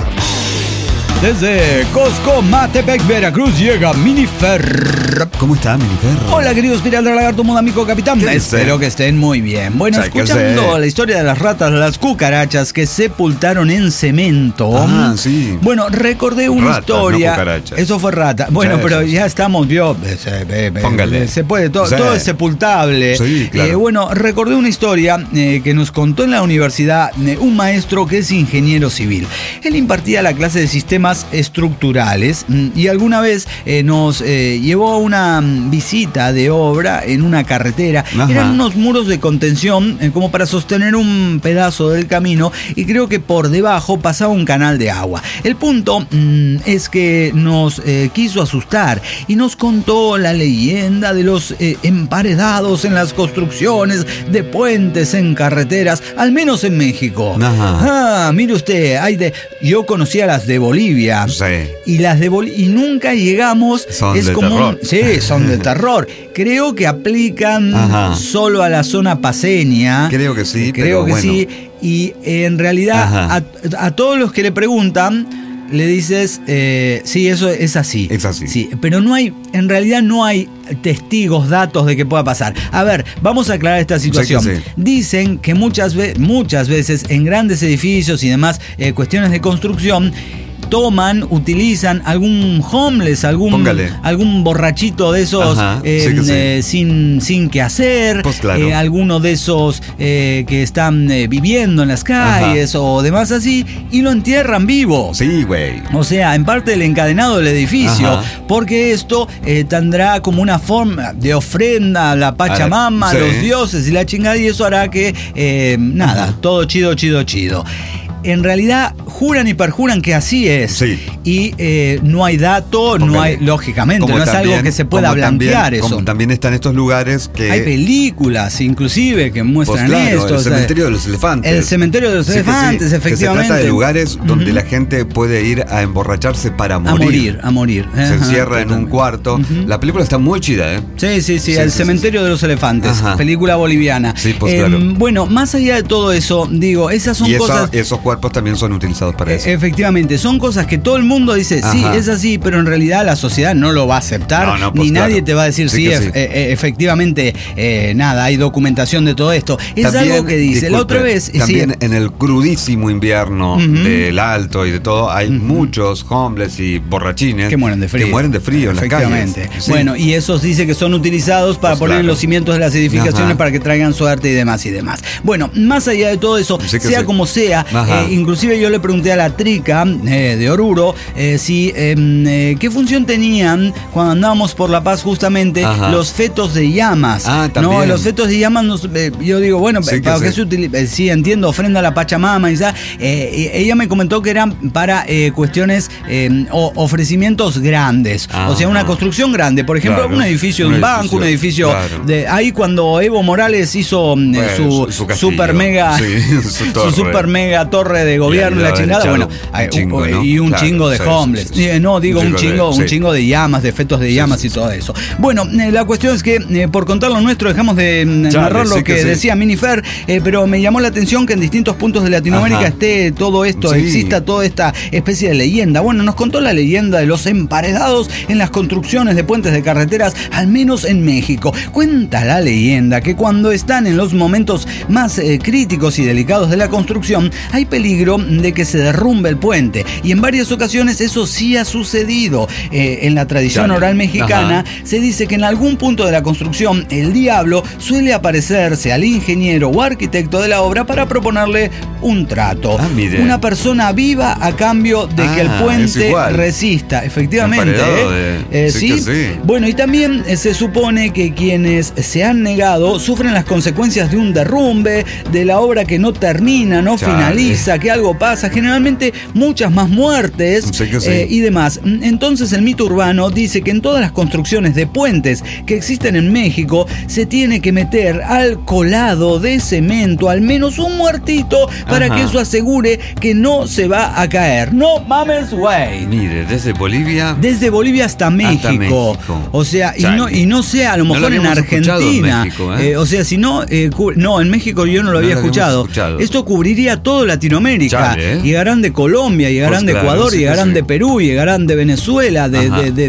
Speaker 2: Desde Costco, Matepec, Veracruz, llega Minifer.
Speaker 1: ¿Cómo está, Minifer?
Speaker 2: Hola, queridos Piral del Lagarto, modo amigo capitán. Espero que estén muy bien. Bueno, escuchando la historia de las ratas, las cucarachas que sepultaron en cemento.
Speaker 1: Sí.
Speaker 2: Bueno, recordé una historia. No, eso fue rata. Bueno, pero ya estamos,
Speaker 1: póngale.
Speaker 2: Se puede, todo es sepultable.
Speaker 1: Sí, claro.
Speaker 2: Bueno, recordé una historia que nos contó en la universidad un maestro que es ingeniero civil. Él impartía la clase de sistemas estructurales y alguna vez nos llevó a una visita de obra en una carretera. Eran unos muros de contención como para sostener un pedazo del camino y creo que por debajo pasaba un canal de agua. El punto es que nos quiso asustar y nos contó la leyenda de los emparedados en las construcciones de puentes en carreteras, al menos en México. Mire usted, yo conocía las de Bolivia. Y las de y nunca llegamos.
Speaker 1: Son de terror.
Speaker 2: Son de terror. Creo que aplican solo a la zona paceña.
Speaker 1: Creo que sí.
Speaker 2: Sí. Y en realidad a todos los que le preguntan le dices, sí, eso es así.
Speaker 1: Es así.
Speaker 2: Sí, pero en realidad no hay testigos, datos de que pueda pasar. A ver, vamos a aclarar esta situación. Dicen que muchas veces en grandes edificios y demás cuestiones de construcción utilizan algún homeless, algún borrachito de esos sin qué hacer, alguno de esos que están viviendo en las calles o demás así, y lo entierran vivo.
Speaker 1: Sí, güey.
Speaker 2: O sea, en parte del encadenado del edificio, porque esto tendrá como una forma de ofrenda a la Pachamama, a los dioses y la chingada, y eso hará que todo chido. En realidad juran y perjuran que así es. Y no hay dato, lógicamente, no es algo que se pueda blanquear eso.
Speaker 1: Como también están estos lugares que...
Speaker 2: Hay películas, inclusive, que muestran esto.
Speaker 1: El cementerio de los elefantes.
Speaker 2: El cementerio de los elefantes, efectivamente.
Speaker 1: Que se trata de lugares donde la gente puede ir a emborracharse para morir.
Speaker 2: A morir.
Speaker 1: Se encierra en un cuarto. La película está muy chida,
Speaker 2: Sí, El cementerio de los elefantes. Película boliviana.
Speaker 1: Sí, pues claro.
Speaker 2: Bueno, más allá de todo eso, digo, esas son cosas...
Speaker 1: Esos cuartos cuerpos también son utilizados para eso.
Speaker 2: Efectivamente, son cosas que todo el mundo dice, sí, es así, pero en realidad la sociedad no lo va a aceptar, ni nadie te va a decir, sí, efectivamente, nada, hay documentación de todo esto. Es también, algo que dice. La otra vez...
Speaker 1: También en el crudísimo invierno del Alto y de todo, hay muchos homeless y borrachines
Speaker 2: que mueren de frío.
Speaker 1: En las calles.
Speaker 2: Bueno, y esos dice que son utilizados para poner en los cimientos de las edificaciones para que traigan suerte y demás y demás. Bueno, más allá de todo eso, sea como sea, inclusive yo le pregunté a la Trica de Oruro qué función tenían cuando andábamos por La Paz justamente los fetos de llamas. No, los fetos de llamas, yo digo, bueno, ¿para qué se utiliza? Sí, entiendo, ofrenda a la Pachamama y ella me comentó que eran para cuestiones o ofrecimientos grandes, o sea, una construcción grande, por ejemplo, un edificio de un banco, un edificio de ahí cuando Evo Morales hizo su super mega su super mega torre de gobierno, la chingada, bueno, y un chingo de homeless. No, digo un chingo de llamas, de fetos de llamas y todo eso. Bueno, la cuestión es que por contar lo nuestro dejamos de narrar lo que decía Minifer, pero me llamó la atención que en distintos puntos de Latinoamérica esté todo esto, exista toda esta especie de leyenda. Bueno, nos contó la leyenda de los emparedados en las construcciones de puentes de carreteras, al menos en México. Cuenta la leyenda que cuando están en los momentos más críticos y delicados de la construcción, hay peligro de que se derrumbe el puente, y en varias ocasiones eso sí ha sucedido. En la tradición oral mexicana se dice que en algún punto de la construcción el diablo suele aparecerse al ingeniero o arquitecto de la obra para proponerle un trato, una persona viva a cambio de que el puente resista. Efectivamente, sí. Bueno, y también se supone que quienes se han negado sufren las consecuencias de un derrumbe, de la obra que no termina, no finaliza, que algo pasa, generalmente muchas más muertes y demás. Entonces el mito urbano dice que en todas las construcciones de puentes que existen en México se tiene que meter al colado de cemento al menos un muertito para que eso asegure que no se va a caer. No mames, güey.
Speaker 1: Mire, desde Bolivia
Speaker 2: hasta México. O sea, y no sé, a lo mejor en Argentina. México, o sea, si no, no, en México yo no lo había escuchado. Esto cubriría todo Latinoamérica. Llegarán de Colombia, llegarán de Ecuador, llegarán de Perú, llegarán de Venezuela, de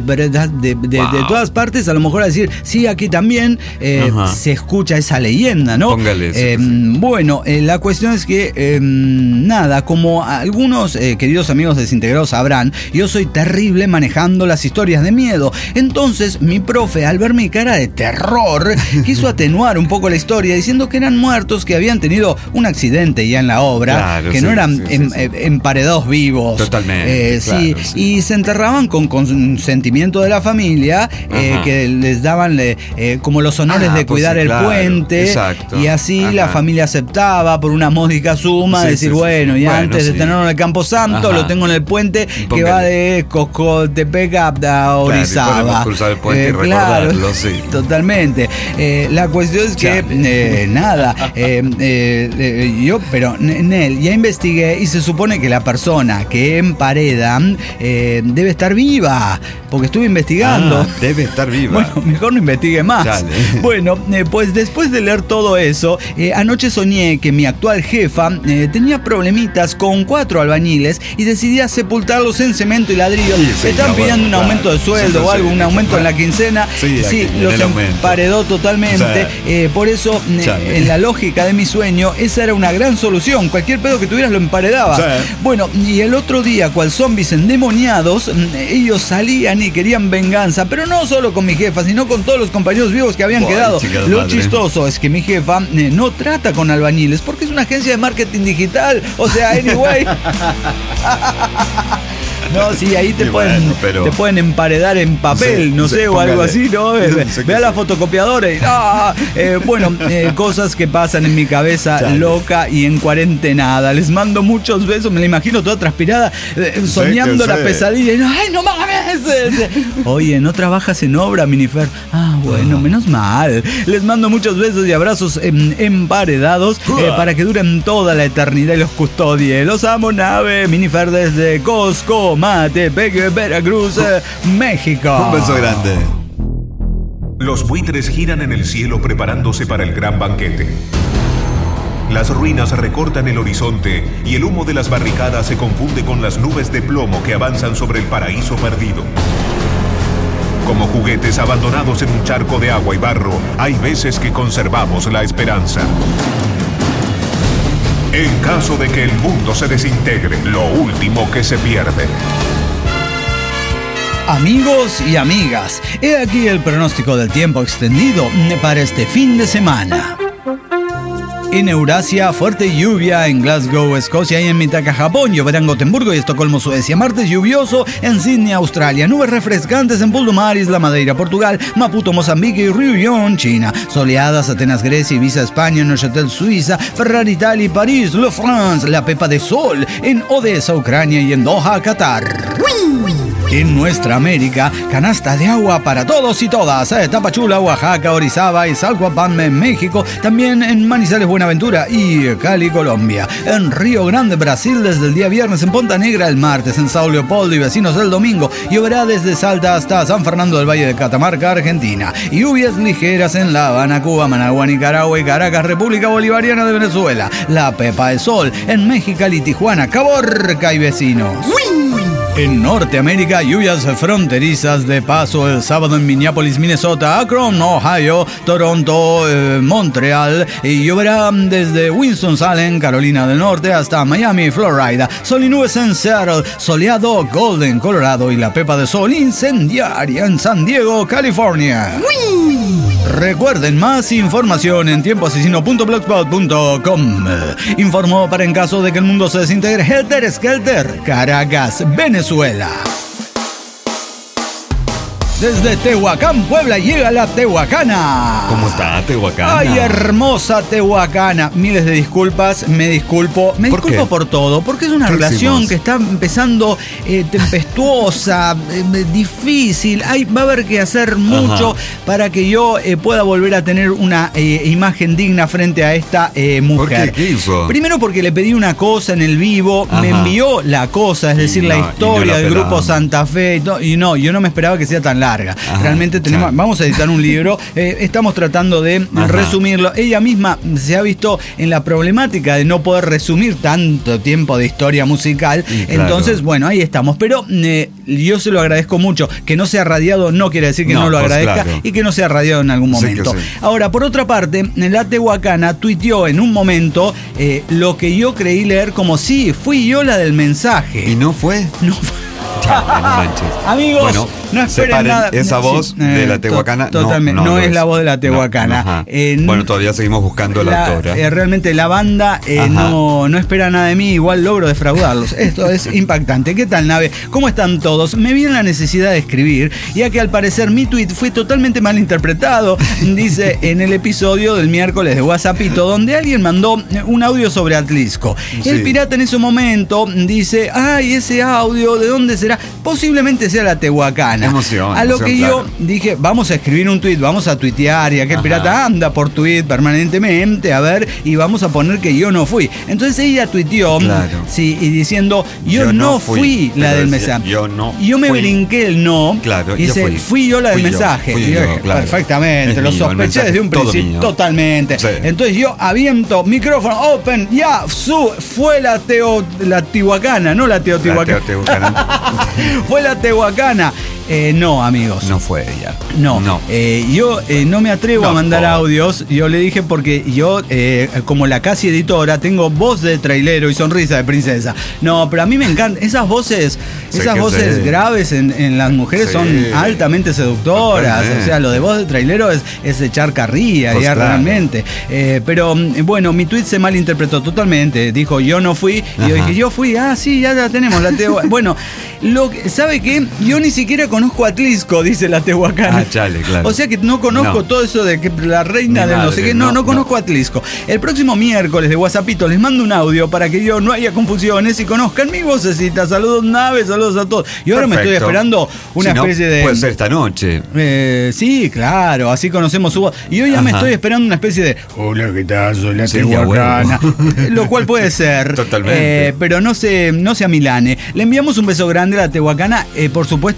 Speaker 2: todas partes, a lo mejor a decir, sí, aquí también se escucha esa leyenda, ¿no? Bueno, la cuestión es que, nada, como algunos queridos amigos desintegrados sabrán, yo soy terrible manejando las historias de miedo. Entonces, mi profe, al ver mi cara de terror, quiso atenuar un poco la historia, diciendo que eran muertos que habían tenido un accidente ya en la obra, que no eran emparedados vivos.
Speaker 1: Totalmente.
Speaker 2: Y se enterraban con consentimiento de la familia, que les daban como los honores de cuidar el puente. Y así la familia aceptaba por una módica suma, decir, bueno, y antes de tenerlo en el Camposanto, lo tengo en el puente que va de Cocotepec a Orizaba.
Speaker 1: Cruzar el puente y recordarlo,
Speaker 2: totalmente. La cuestión es que, nada, yo, pero Nel, ya investigué y se supone que la persona que empareda debe estar viva, porque estuve investigando.
Speaker 1: Debe estar viva.
Speaker 2: Bueno, mejor no investigue más. Bueno, pues después de leer todo eso, anoche soñé que mi actual jefa tenía problemitas con 4 albañiles y decidía sepultarlos en cemento y ladrillo. Están pidiendo un aumento de sueldo o algo, un aumento en la quincena. Los emparedó totalmente. Por eso, en la lógica de mi sueño, esa era una gran solución. Cualquier pedo que tuvieras lo emparedabas. Bueno, y el otro día, cual zombies endemoniados, ellos salían y querían venganza, pero no solo con mi jefa, sino con todos los compañeros vivos que habían quedado. Lo chistoso es que mi jefa no trata con albañiles porque es una agencia de marketing digital. O sea, anyway. No, sí, ahí te pueden emparedar en papel, no sé, o algo así, ¿no? Ve a la fotocopiadora y cosas que pasan en mi cabeza loca y en cuarentenada. Les mando muchos besos, me la imagino toda transpirada, soñando la pesadilla. Y, ¡ay, no mames! Oye, ¿no trabajas en obra, Minifer? Bueno, menos mal. Les mando muchos besos y abrazos emparedados para que duren toda la eternidad y los custodie. Los amo, nave. Minifer desde Costco, Matepec, Veracruz, México.
Speaker 1: Un beso grande.
Speaker 3: Los buitres giran en el cielo preparándose para el gran banquete. Las ruinas recortan el horizonte y el humo de las barricadas se confunde con las nubes de plomo que avanzan sobre el paraíso perdido. Como juguetes abandonados en un charco de agua y barro, hay veces que conservamos la esperanza. En caso de que el mundo se desintegre, lo último que se pierde.
Speaker 2: Amigos y amigas, he aquí el pronóstico del tiempo extendido para este fin de semana. En Eurasia, fuerte lluvia en Glasgow, Escocia y en Mitaka, Japón. Lloverá en Gotemburgo y Estocolmo, Suecia. Martes lluvioso en Sydney, Australia. Nubes refrescantes en Puldumar, Isla Madeira, Portugal. Maputo, Mozambique y Reunión, China. Soleadas, Atenas, Grecia, Ibiza, España. Neuchâtel, Suiza. Ferrari, Italia y París, Le France. La pepa de sol en Odessa, Ucrania y en Doha, Qatar. En nuestra América, canasta de agua para todos y todas. Tapachula, Oaxaca, Orizaba y Salcuapán en México. También en Manizales, Buenaventura y Cali, Colombia. En Río Grande, Brasil, desde el día viernes. En Ponta Negra el martes. En Sao Leopoldo y vecinos el domingo. Lloverá desde Salta hasta San Fernando del Valle de Catamarca, Argentina. Lluvias ligeras en La Habana, Cuba, Managua, Nicaragua y Caracas, República Bolivariana de Venezuela. La pepa de sol en Mexicali, Tijuana, Caborca y vecinos. En Norteamérica, lluvias fronterizas de paso el sábado en Minneapolis, Minnesota, Akron, Ohio, Toronto, Montreal, y lloverá desde Winston-Salem, Carolina del Norte, hasta Miami, Florida. Sol y nubes en Seattle, soleado, Golden, Colorado, y la pepa de sol incendiaria en San Diego, California. Recuerden, más información en tiempoasesino.blogspot.com. Informó para en caso de que el mundo se desintegre, Helter Skelter, Caracas, Venezuela. Desde Tehuacán, Puebla, llega la Tehuacana.
Speaker 1: ¿Cómo está Tehuacana?
Speaker 2: Ay, hermosa Tehuacana. Miles de disculpas, me disculpo. Me disculpo por todo, porque es una relación que está empezando tempestuosa, difícil. Va a haber que hacer mucho para que yo pueda volver a tener una imagen digna frente a esta mujer.
Speaker 1: ¿Por qué? ¿Qué hizo?
Speaker 2: Primero porque le pedí una cosa en el vivo, me envió la cosa, es decir, la historia del grupo Santa Fe y no, yo no me esperaba que sea tan larga. Realmente vamos a editar un libro, estamos tratando de resumirlo. Ella misma se ha visto en la problemática de no poder resumir tanto tiempo de historia musical. Entonces, bueno, ahí estamos. Pero yo se lo agradezco mucho. Que no sea radiado no quiere decir que no lo agradezca, y que no sea radiado en algún momento. Sí. Ahora, por otra parte, la Tehuacana tuiteó en un momento lo que yo creí leer como sí, fui yo la del mensaje.
Speaker 1: ¿Y no fue?
Speaker 2: No fue.
Speaker 1: No manches.
Speaker 2: Amigos, bueno, no esperen nada.
Speaker 1: Esa voz de la Tehuacana
Speaker 2: totalmente, no es la voz de la Tehuacana.
Speaker 1: Bueno, todavía seguimos buscando la autora.
Speaker 2: Realmente la banda no espera nada de mí, igual logro defraudarlos. Esto es impactante. ¿Qué tal, nave? ¿Cómo están todos? Me vi en la necesidad de escribir, ya que al parecer mi tweet fue totalmente mal interpretado, dice en el episodio del miércoles de WhatsAppito, donde alguien mandó un audio sobre Atlisco. Sí. El pirata en ese momento dice, ay, ese audio, ¿de dónde será? Posiblemente sea la Tehuacana. A lo que yo dije, vamos a escribir un tuit, vamos a tuitear, ya que el pirata anda por tuit permanentemente, a ver, y vamos a poner que yo no fui. Entonces ella tuiteó, sí, y diciendo, yo no fui la del mensaje. Yo me brinqué el no, y dice, fui yo la del mensaje. Y yo dije, perfectamente, lo sospeché desde un principio, totalmente. Sí. Entonces yo aviento, micrófono, open, fue la Tehuacana, no la Teotihuacana. Fue la Tehuacana. No, amigos.
Speaker 1: No fue ella.
Speaker 2: No. Yo no me atrevo a mandar audios. Yo le dije porque yo, como la casi editora, tengo voz de trailero y sonrisa de princesa. No, pero a mí me encantan esas voces. Esas voces graves en las mujeres son altamente seductoras. Totalmente. O sea, lo de voz de trailero es echar carrilla, pues ya realmente. Pero bueno, mi tweet se malinterpretó totalmente. Dijo, yo no fui. Y yo dije, yo fui. Ah, sí, ya la tenemos. Bueno, ¿sabe qué? Yo ni siquiera conozco a Atlisco, dice la Tehuacana.
Speaker 1: Chale, claro.
Speaker 2: O sea que no conozco todo eso de que la reina de no sé qué. No conozco a Atlisco. El próximo miércoles de WhatsAppito les mando un audio para que no haya confusiones y conozcan mi vocecita. Saludos, nave, saludos a todos. Y ahora me estoy esperando una especie de...
Speaker 1: Puede ser esta noche.
Speaker 2: Sí, claro, así conocemos su voz. Y yo ya me estoy esperando una especie de... Hola, ¿qué tal? Soy la Tehuacana. Lo cual puede ser.
Speaker 1: Totalmente.
Speaker 2: Pero no se amilane. Le enviamos un beso grande a la Tehuacana. Por supuesto que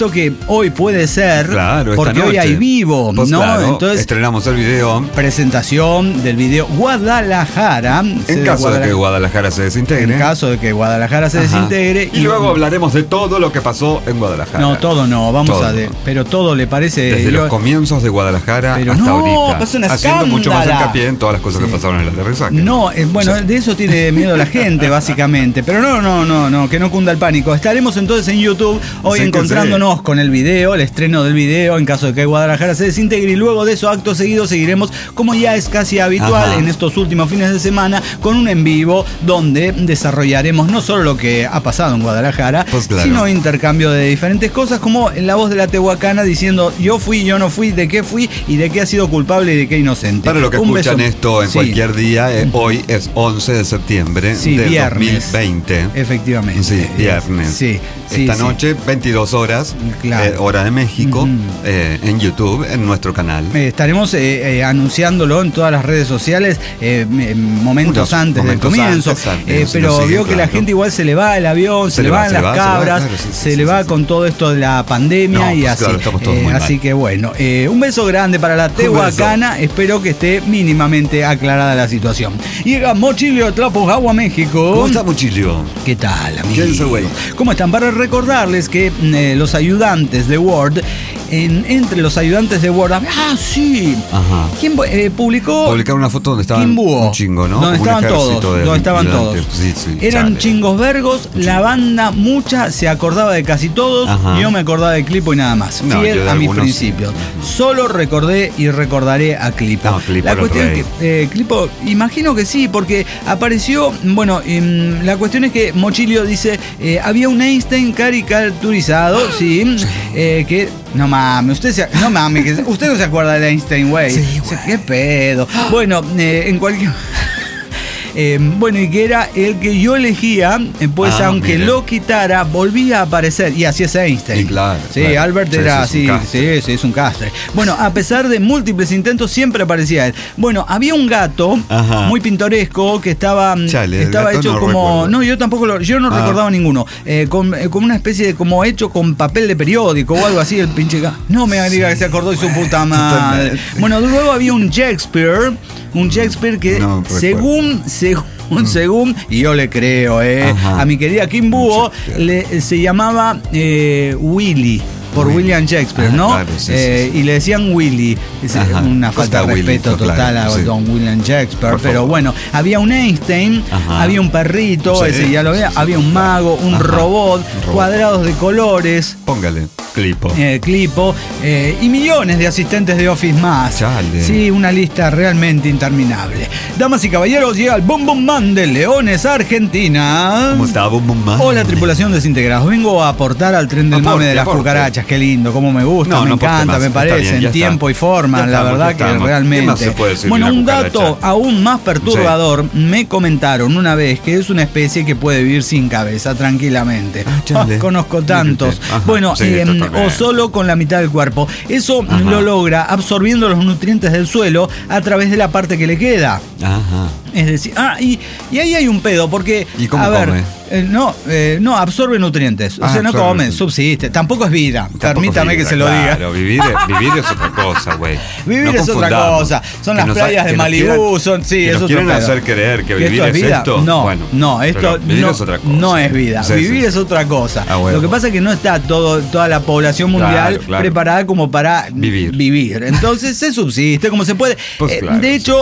Speaker 2: hoy puede ser,
Speaker 1: claro,
Speaker 2: porque hoy hay vivo,
Speaker 1: pues
Speaker 2: ¿no?
Speaker 1: Claro,
Speaker 2: entonces
Speaker 1: estrenamos el video.
Speaker 2: Presentación del video Guadalajara.
Speaker 1: En caso de que Guadalajara se desintegre.
Speaker 2: En caso de que Guadalajara se desintegre.
Speaker 1: Y luego hablaremos de todo lo que pasó en Guadalajara.
Speaker 2: No, todo no, vamos todo. Pero todo le parece...
Speaker 1: Desde los comienzos de Guadalajara hasta ahorita.
Speaker 2: Pasó una
Speaker 1: haciendo
Speaker 2: escándala.
Speaker 1: mucho más hincapié en todas las cosas que pasaron en la Aterrizaje.
Speaker 2: No, bueno, de eso tiene miedo la gente, básicamente. Pero no, que no cunda el pánico. Estaremos entonces en YouTube hoy encontrándonos con el video, el estreno del video, en caso de que Guadalajara se desintegre. Y luego de eso, acto seguido, seguiremos, como ya es casi habitual en estos últimos fines de semana, con un en vivo donde desarrollaremos no solo lo que ha pasado en Guadalajara, sino intercambio de diferentes cosas, como en la voz de la Tehuacana diciendo yo fui, yo no fui, de qué fui y de qué ha sido culpable y de qué inocente.
Speaker 1: Para los que escuchan esto en cualquier día, hoy es 11 de septiembre del
Speaker 2: viernes,
Speaker 1: 2020.
Speaker 2: Efectivamente.
Speaker 1: Sí, viernes. Esta noche, 22 horas, hora de México, en YouTube, en nuestro canal. Estaremos
Speaker 2: anunciándolo en todas las redes sociales momentos antes del comienzo. Pero veo que la gente igual se le va el avión, se le van las cabras, se le va con todo esto de la pandemia y así.
Speaker 1: Claro, estamos todos muy
Speaker 2: así
Speaker 1: mal.
Speaker 2: Que bueno, un beso grande para la Tehuacana. Espero que esté mínimamente aclarada la situación. Llega Mochilio Tlapo, México.
Speaker 1: ¿Cómo está Mochilio?
Speaker 2: ¿Qué tal, amigos?
Speaker 1: ¿Qué dice, güey?
Speaker 2: ¿Cómo están? Para recordarles que los ayudantes de Word, entre los ayudantes de Word, ¿quién publicó?
Speaker 1: Publicaron una foto donde estaban un chingo, ¿no?
Speaker 2: Donde estaban todos. Donde estaban todos. Eran chingos vergos, la banda mucha se acordaba de casi todos. Yo me acordaba de Clipo y nada más. Fiel a mis principios. Solo recordé y recordaré a Clipo. La cuestión es que Clipo, imagino que sí, porque apareció. Bueno, la cuestión es que Mochilio dice: había un Einstein caricaturizado, que. No mames, usted no se acuerda de Einstein, güey. Sí, ¿qué pedo? Bueno, en cualquier. Bueno, y que era el que yo elegía, pues aunque lo quitara, volvía a aparecer. Y así es Einstein.
Speaker 1: Claro.
Speaker 2: Sí, claro. Albert era así. Sí, es un castre. Bueno, a pesar de múltiples intentos, siempre aparecía él. Bueno, había un gato muy pintoresco que estaba hecho no como. Recuerdo. No, yo tampoco yo no recordaba ninguno. Como una especie de como hecho con papel de periódico o algo así, el pinche gato. No me diga que se acordó de su puta madre. Bueno, luego había un Shakespeare que según, y yo le creo, a mi querida Kim Búho, se llamaba Willy. Por William Shakespeare, ¿no? Claro, y le decían Willy. Una falta de respeto total a don William Shakespeare. Pero bueno, había un Einstein, había un perrito, ese ya lo veía, había un mago, un robot, cuadrados de colores.
Speaker 1: Póngale, Clipo.
Speaker 2: Y millones de asistentes de Office más. Sí, una lista realmente interminable. Damas y caballeros, llega el Bum Bum Man de Leones, Argentina.
Speaker 1: ¿Cómo está, Bum Bum Man?
Speaker 2: Hola, tripulación desintegrados. Vengo a aportar al tren del mame de las cucarachas. Qué lindo, cómo me gusta, me encanta, me parece, en tiempo y forma, la verdad que realmente. Bueno, un dato aún más perturbador, me comentaron una vez que es una especie que puede vivir sin cabeza tranquilamente. Conozco tantos. Bueno, o solo con la mitad del cuerpo. Eso lo logra absorbiendo los nutrientes del suelo a través de la parte que le queda. Es decir, y ahí hay un pedo, porque.
Speaker 1: ¿Y cómo come?
Speaker 2: No, absorbe nutrientes. O sea, no come, subsiste. Tampoco es vida. Permítame que se lo diga.
Speaker 1: Claro, vivir es otra cosa, güey.
Speaker 2: Vivir es otra cosa. Son las playas de Malibú, son. Sí,
Speaker 1: es
Speaker 2: quieren
Speaker 1: hacer creer que vivir es
Speaker 2: vida.
Speaker 1: esto.
Speaker 2: No, esto
Speaker 1: vivir es otra cosa.
Speaker 2: No es vida. Vivir es otra cosa. Lo que pasa es que no está toda la población mundial preparada como para vivir. Entonces se subsiste como se puede. De hecho,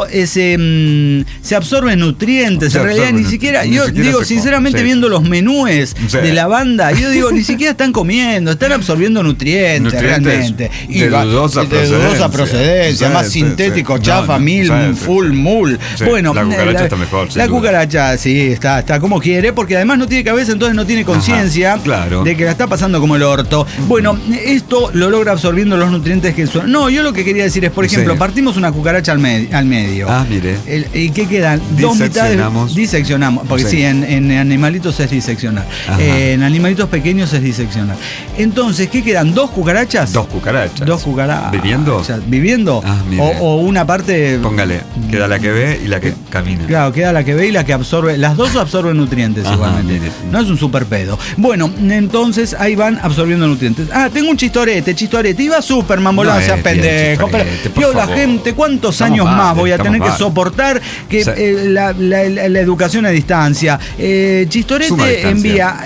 Speaker 2: se absorben nutrientes. En realidad, ni siquiera. Yo digo, sinceramente, viendo los menúes de la banda, yo digo, ni siquiera están comiendo, están absorbiendo nutrientes realmente. Y
Speaker 1: de dudosa procedencia,
Speaker 2: más sintético, chafa, full mul. Bueno,
Speaker 1: la cucaracha está mejor.
Speaker 2: La cucaracha, sí, está como quiere, porque además no tiene cabeza, entonces no tiene conciencia de que la está pasando como el orto. Bueno, esto lo logra absorbiendo los nutrientes que son. No, yo lo que quería decir es, por ejemplo, partimos una cucaracha al medio.
Speaker 1: Mire.
Speaker 2: ¿Y qué queda quedan dos mitades. Diseccionamos, porque sí, en animalitos es diseccionar. En animalitos pequeños es diseccionar. Entonces, ¿qué quedan? ¿Dos cucarachas?
Speaker 1: Dos cucarachas.
Speaker 2: ¿Viviendo? ¿Viviendo? O una parte...
Speaker 1: Póngale, queda la que ve y la que camina.
Speaker 2: Claro, queda la que ve y la que absorbe. Las dos absorben nutrientes igualmente. No es un super pedo. Bueno, entonces ahí van absorbiendo nutrientes. Tengo un chistorete. Iba súper mambolón, seas pendejo. Pero la gente, ¿cuántos años más voy a tener que soportar que la educación a distancia? Chistorete envía...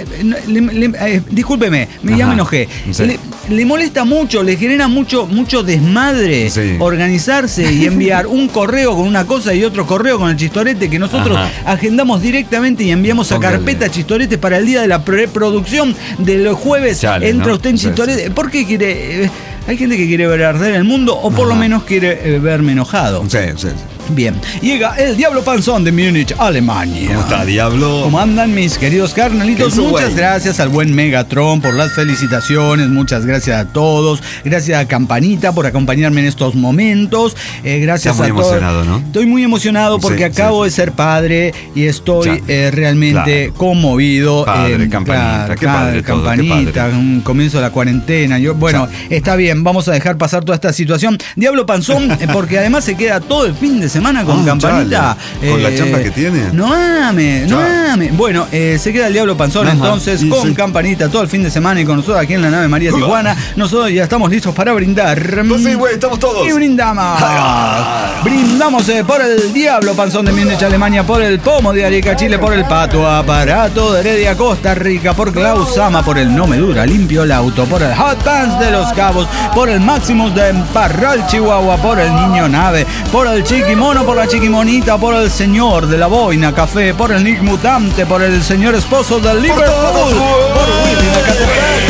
Speaker 2: discúlpeme, ya me enojé. Le molesta mucho, le genera mucho desmadre organizarse y enviar un correo con una cosa y otro correo con el chistorete que nosotros agendamos directamente y enviamos a carpeta chistorete para el día de la preproducción de los jueves. Entra usted en chistorete. ¿Por qué quiere...? Hay gente que quiere ver arder el mundo o por lo menos quiere verme enojado.
Speaker 1: Sí.
Speaker 2: Bien, llega el Diablo Panzón de Múnich, Alemania.
Speaker 1: ¿Cómo está, Diablo?
Speaker 2: ¿Cómo andan mis queridos carnalitos? Muchas gracias al buen Megatron por las felicitaciones. Muchas gracias a todos. Gracias a Campanita por acompañarme en estos momentos. Gracias a todos. Estoy muy emocionado, ¿no? Estoy muy emocionado porque acabo de ser padre y estoy realmente conmovido.
Speaker 1: Padre, Campanita. Qué padre todo,
Speaker 2: Campanita, un comienzo de la cuarentena. Está bien, vamos a dejar pasar toda esta situación. Diablo Panzón, porque además se queda todo el fin de semana con Campanita.
Speaker 1: Con la chamba que tiene.
Speaker 2: No ame. Bueno, se queda el Diablo Panzón entonces con Campanita todo el fin de semana y con nosotros aquí en la nave María Tijuana. Nosotros ya estamos listos para brindar.
Speaker 1: Pues sí, güey, estamos todos.
Speaker 2: Y brindamos. Brindamos por el Diablo Panzón de Múnich, Alemania, por el Pomo de Arica, Chile, por el Pato Aparato de Heredia, Costa Rica, por Klaus Sama, por el No Me Dura, Limpio el Auto, por el Hot Pants de Los Cabos, por el Maximus de Parral, Chihuahua, por el Niño Nave, por el Chiquimono, por la Chiquimonita, por el señor de la Boina Café, por el Nick Mutante, por el señor esposo del Liverpool, por Willy de Catepec.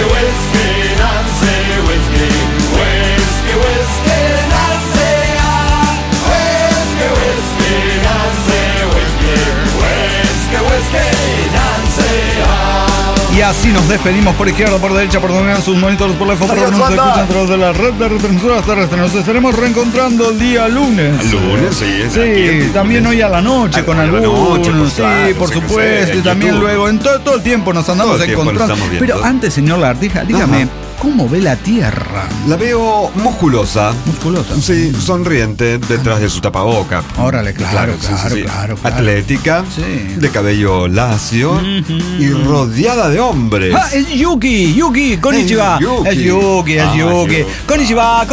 Speaker 2: Y así nos despedimos por izquierda, por derecha, por donde sus monitores, por la foto, por nos escuchan a través de la red de retransmisoras terrestres. Nos estaremos reencontrando el día lunes.
Speaker 1: El lunes,
Speaker 2: sí, también hoy a la noche con algunos. Sí, por supuesto. Y también luego, en todo el tiempo nos andamos encontrando. Pero antes, señor Lagartija, dígame, ¿cómo ve la Tierra?
Speaker 1: La veo musculosa. Sí, sonriente detrás de su tapaboca.
Speaker 2: Órale, claro.
Speaker 1: Atlética, de cabello lacio y rodeada de hombres.
Speaker 2: Es Yuki, konnichiwa. Es Yuki. Konnichiwa.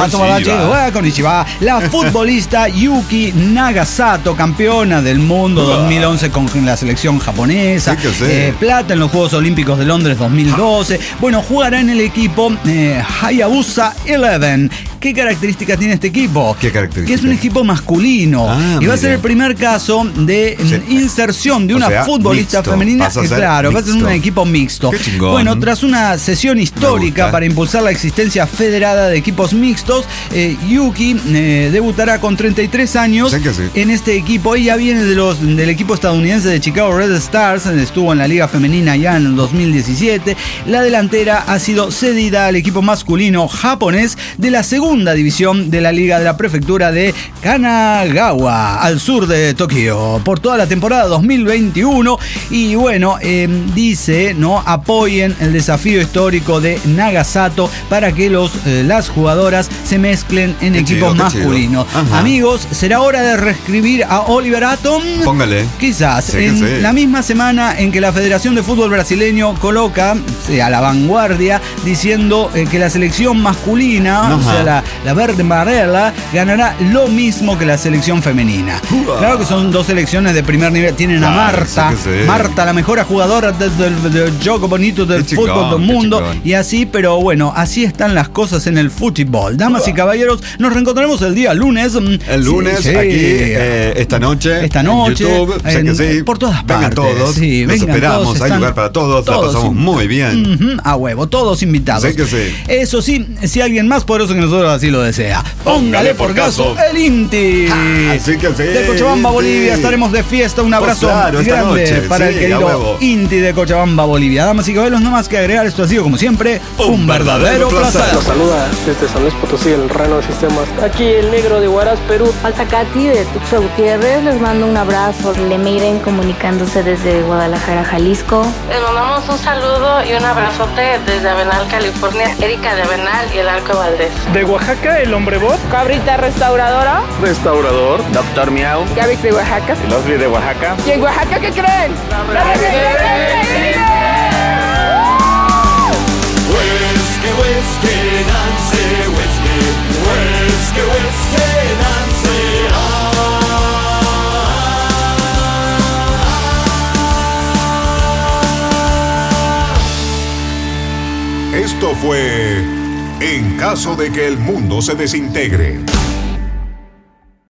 Speaker 2: Konnichiwa. La futbolista Yuki Nagasato, campeona del mundo 2011 con la selección japonesa. Plata en los Juegos Olímpicos de Londres 2012. Bueno, jugará en el equipo Hayabusa 11. ¿Qué características tiene este equipo?
Speaker 1: ¿Qué características?
Speaker 2: Que es un equipo masculino. Y va a ser el primer caso de inserción de una futbolista femenina. Claro, va a ser un equipo mixto.
Speaker 1: Qué chingón.
Speaker 2: Bueno, tras una sesión histórica para impulsar la existencia federada de equipos mixtos, Yuki debutará con 33 años en este equipo. Ella viene del equipo estadounidense de Chicago Red Stars, estuvo en la liga femenina ya en el 2017. La delantera ha sido cedida al equipo masculino japonés de la segunda división de la liga de la prefectura de Kanagawa, al sur de Tokio, por toda la temporada 2021. Y bueno, dice, apoyen el desafío histórico de Nagasato para que las jugadoras se mezclen en equipos masculinos. Amigos, ¿será hora de reescribir a Oliver Atom?
Speaker 1: Póngale.
Speaker 2: Quizás. La misma semana en que la Federación de Fútbol Brasileño coloca a la vanguardia diciendo que la selección masculina, o sea, la verde amarela, ganará lo mismo que la selección femenina. Claro que son dos selecciones de primer nivel. Tienen a Marta, la mejor jugadora del juego bonito del fútbol del mundo, y así, pero bueno, así están las cosas en el fútbol. Damas y caballeros, nos reencontraremos el día lunes.
Speaker 1: El lunes, aquí, esta noche, en YouTube,
Speaker 2: por todas partes.
Speaker 1: Vengan todos, los esperamos, hay lugar para todos, la pasamos muy bien.
Speaker 2: A huevo, todos invitados. Eso sí, si alguien más poderoso que nosotros Dios así lo desea. Póngale por caso el Inti.
Speaker 1: Así que sí,
Speaker 2: de Cochabamba, Bolivia, estaremos de fiesta. Un abrazo grande para el querido Inti de Cochabamba, Bolivia. Damas y caballeros, no más que agregar, esto ha sido como siempre un verdadero placer.
Speaker 4: Nos saluda desde San Luis Potosí, el Rano de Sistemas. Aquí el Negro de Huaraz, Perú.
Speaker 5: Altacati de Tuxtla Gutiérrez, les mando un abrazo.
Speaker 6: Lemiren comunicándose desde Guadalajara, Jalisco.
Speaker 7: Les mandamos un saludo y un abrazote desde Avenal, California. Erika de Avenal y el Arco Valdés.
Speaker 4: De Oaxaca, el Hombre Bot.
Speaker 8: Cabrita Restauradora.
Speaker 4: Restaurador.
Speaker 9: Doctor Miau.
Speaker 8: Gavix de Oaxaca.
Speaker 9: Losby de Oaxaca.
Speaker 8: ¿Y en Oaxaca qué creen? ¡La
Speaker 3: Esto fue En caso de que el mundo se desintegre.